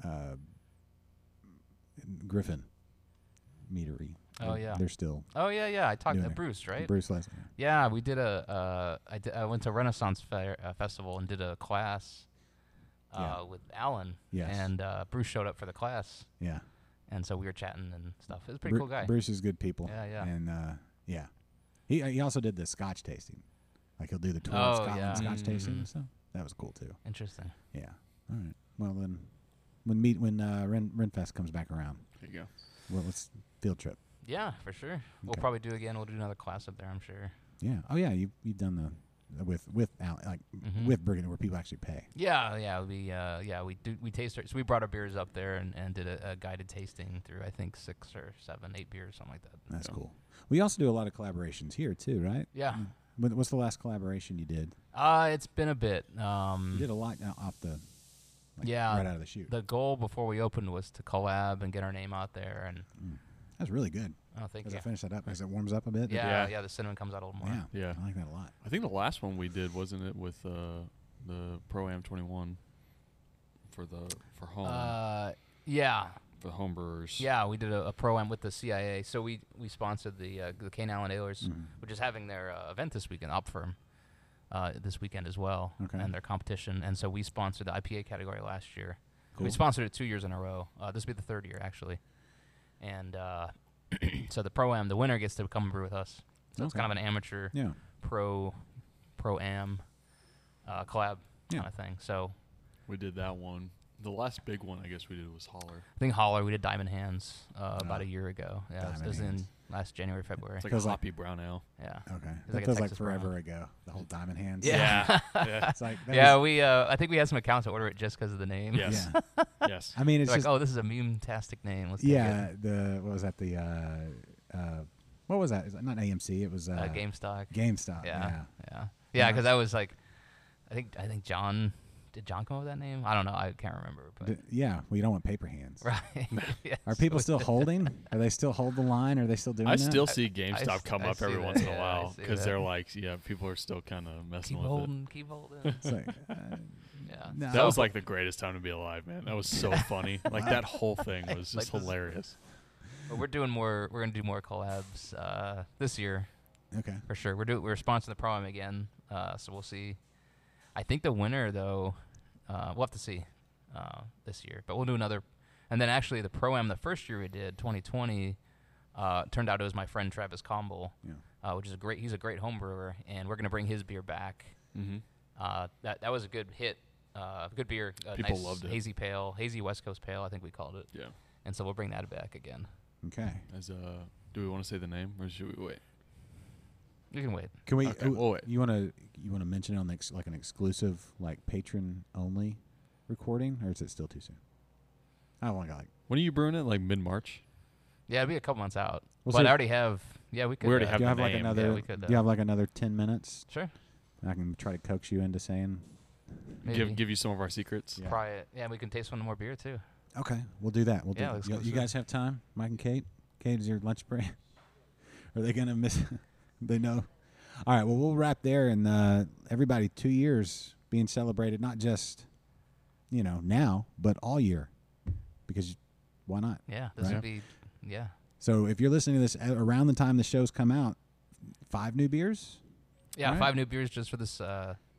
Griffin Meadery. Oh, yeah. They're still Oh yeah. I talked doing to it. Bruce, right? Bruce Leslie. Yeah, we did I went to Renaissance Festival and did a class Yeah. with Alan. Yes. And Bruce showed up for the class, Yeah. and so we were chatting and stuff. It was a pretty cool guy. Bruce is good people. Yeah. And yeah, he also did the Scotch tasting. Like he'll do the tour Oh, of Scotland yeah. Scotch tasting Mhm. and stuff. That was cool too. Interesting. Yeah. All right. Well then, when Renfest comes back around, There you go. well, let's field trip. Yeah, for sure. We'll Okay. probably do again. We'll do another class up there, I'm sure. Yeah. Oh yeah, you've done the with Al, like Mhm. with Brigand where people actually pay. Yeah. We taste our, so we brought our beers up there and did a guided tasting through I think 6 or 7, 8 beers, something like that. That's Yeah. cool. We also do a lot of collaborations here too, right? Yeah. What's the last collaboration you did? It's been a bit. You did a lot off the Yeah. right out of the chute. The goal before we opened was to collab and get our name out there, and That's really good. I think As I finish that up, as it warms up a bit. yeah, the cinnamon comes out a little more. Yeah. Yeah. I like that a lot. I think the last one we did wasn't it with the Pro-Am 21 for home Yeah. for the home brewers. Yeah, we did a pro-am with the CIA. So we sponsored the Cane Island Ailers, Mm-hmm. which is having their event this weekend, Upfirm, this weekend as well, Okay. and their competition. And so we sponsored the IPA category last year. Cool. We sponsored it 2 years in a row. This will be the 3rd year, actually. And so the pro-am, the winner gets to come brew with us. So it's Okay. kind of an amateur Yeah. pro-am collab Yeah. kind of thing. So We did that one. The last big one I guess we did was Holler. I think Holler, we did Diamond Hands about a year ago. Yeah, it Diamond was Hands. in last January, February. It's like Feels a like- hoppy brown ale. Yeah. Okay. It's That like a feels like Texas forever brown. ago. The whole Diamond Hands. Yeah. Yeah. It's like that Yeah, was- we. I think we had some accounts that order it just because of the name. Yes. Yeah. Yes. I mean, it's They're like, just oh, this is a meme-tastic name. Let's take yeah. What was that? What was that? Is that not AMC? It was it. GameStock. GameStop. Yeah. Yeah. Yeah, because I was like, I think John. Did John come up with that name? I don't know. I can't remember. But Yeah. Well, you don't want paper hands. right. Yes. Are people still holding? Are they still hold the line? Are they still doing I that? still see GameStop come I up see every that, once in a yeah, I while see because that. they're like, yeah, people are still kind of messing Keep with holding. Keep holding. It's like, Yeah. no. it. That was like the greatest time to be alive, man. That was so funny. Like that whole thing was Like just this- hilarious. But we're doing more. We're gonna do more collabs this year Okay. for sure. We're sponsoring the pro-am again, so we'll see. I think the winner though, we'll have to see this year. But we'll do another. And then actually the pro-am the first year we did, 2020, turned out it was my friend Travis Comble, which is he's a great home brewer, and we're gonna bring his beer back. Mm-hmm. That was a good hit, good beer. People nice loved it. Hazy West Coast pale, I think we called it. Yeah. And so we'll bring that back again. Okay. Do we want to say the name or should we wait? You can wait. Can we? Okay, we'll wait. You want to mention it on like an exclusive like patron only recording, or is it still too soon? I don't want to like. When are you brewing it? Like mid-March? Yeah, it'll be a couple months out. Well, but so- I already have, Yeah, we could. We already uh, have Do you the have like name. another? Yeah, we could, do you have like another 10 minutes? Sure. I can try to coax you into saying. Maybe. Give you some of our secrets. Yeah. Try it. Yeah, we can taste one more beer too. Okay, we'll do that. We'll Yeah, do. let's You, go you through. guys have time, Mike and Kate. Kate, is your lunch break? Are they gonna miss? They know. All right. Well, we'll wrap there, and everybody, 2 years being celebrated, not just now, but all year, because why not? Yeah, this Right. would be. Yeah. So if you're listening to this around the time the shows come out, 5 new beers. Yeah, Alright. 5 new beers just for this.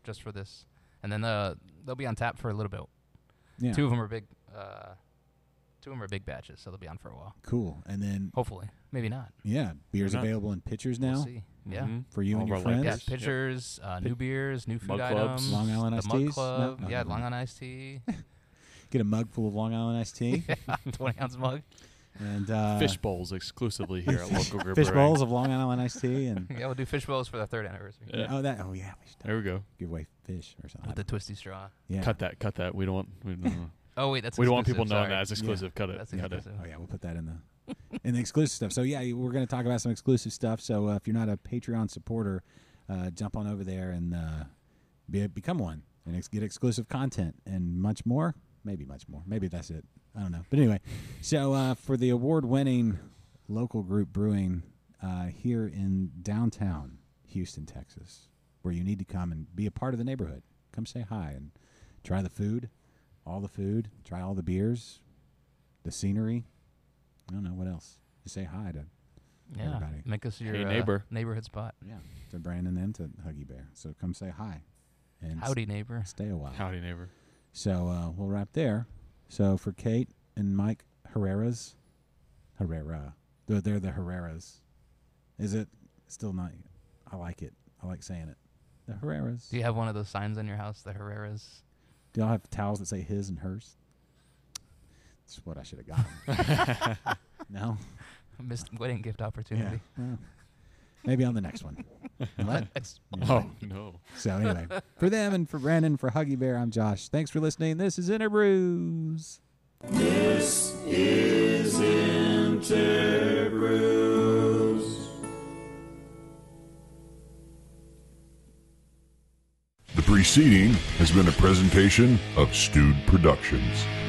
And then they'll be on tap for a little bit. Yeah. 2 of them are big. 2 of them are big batches, so they'll be on for a while. Cool. And then Hopefully, maybe not. yeah, beers not? available in pitchers now We'll see. Yeah. Mhm. for you All and of your our light friends. Yeah, beers. pitchers, new beers, new food Mug clubs. items. Long Island the iced Mug teas? Club. No, Yeah, no, Long no. Island iced tea. Get a mug full of Long Island iced tea 20-ounce mug. and Fish bowls exclusively here at Local Grip fish Brewing. bowls of Long Island iced tea and Yeah, we'll do fish bowls for the 3rd anniversary. Yeah. oh yeah, we should There we go. give away fish or something. With the twisty straw. Yeah. Cut that. We don't want. Oh wait, that's we don't want people exclusive, knowing sorry. that it's exclusive. Cut it. That's Cut it. exclusive. Oh yeah, we'll put that in the exclusive stuff. So yeah, we're going to talk about some exclusive stuff. So if you're not a Patreon supporter, jump on over there and become one and get exclusive content and much more. Maybe much more. Maybe that's it. I don't know. But anyway, so for the award-winning Local Group Brewing here in downtown Houston, Texas, where you need to come and be a part of the neighborhood. Come say hi and try the food. All the food, try all the beers, the scenery. I don't know what else. Just say hi to Yeah, everybody. make us your Hey, neighbor. neighborhood spot. to Brandon and to Huggy Bear. So come say hi and Howdy, neighbor. stay a while. Howdy, neighbor. So we'll wrap there. So for Kate and Mike Herrera, they're the Herreras. Is it still not? I like it. I like saying it. The Herreras. Do you have one of those signs on your house, the Herreras? Do y'all have towels that say his and hers? That's what I should have gotten. No? Missed wedding gift opportunity. Well, maybe on the next one. What? It's- Oh no. So anyway, for them and for Brandon, for Huggy Bear, I'm Josh. Thanks for listening. This is Interbrews. This is Interbrews. The preceding has been a presentation of Stewed Productions.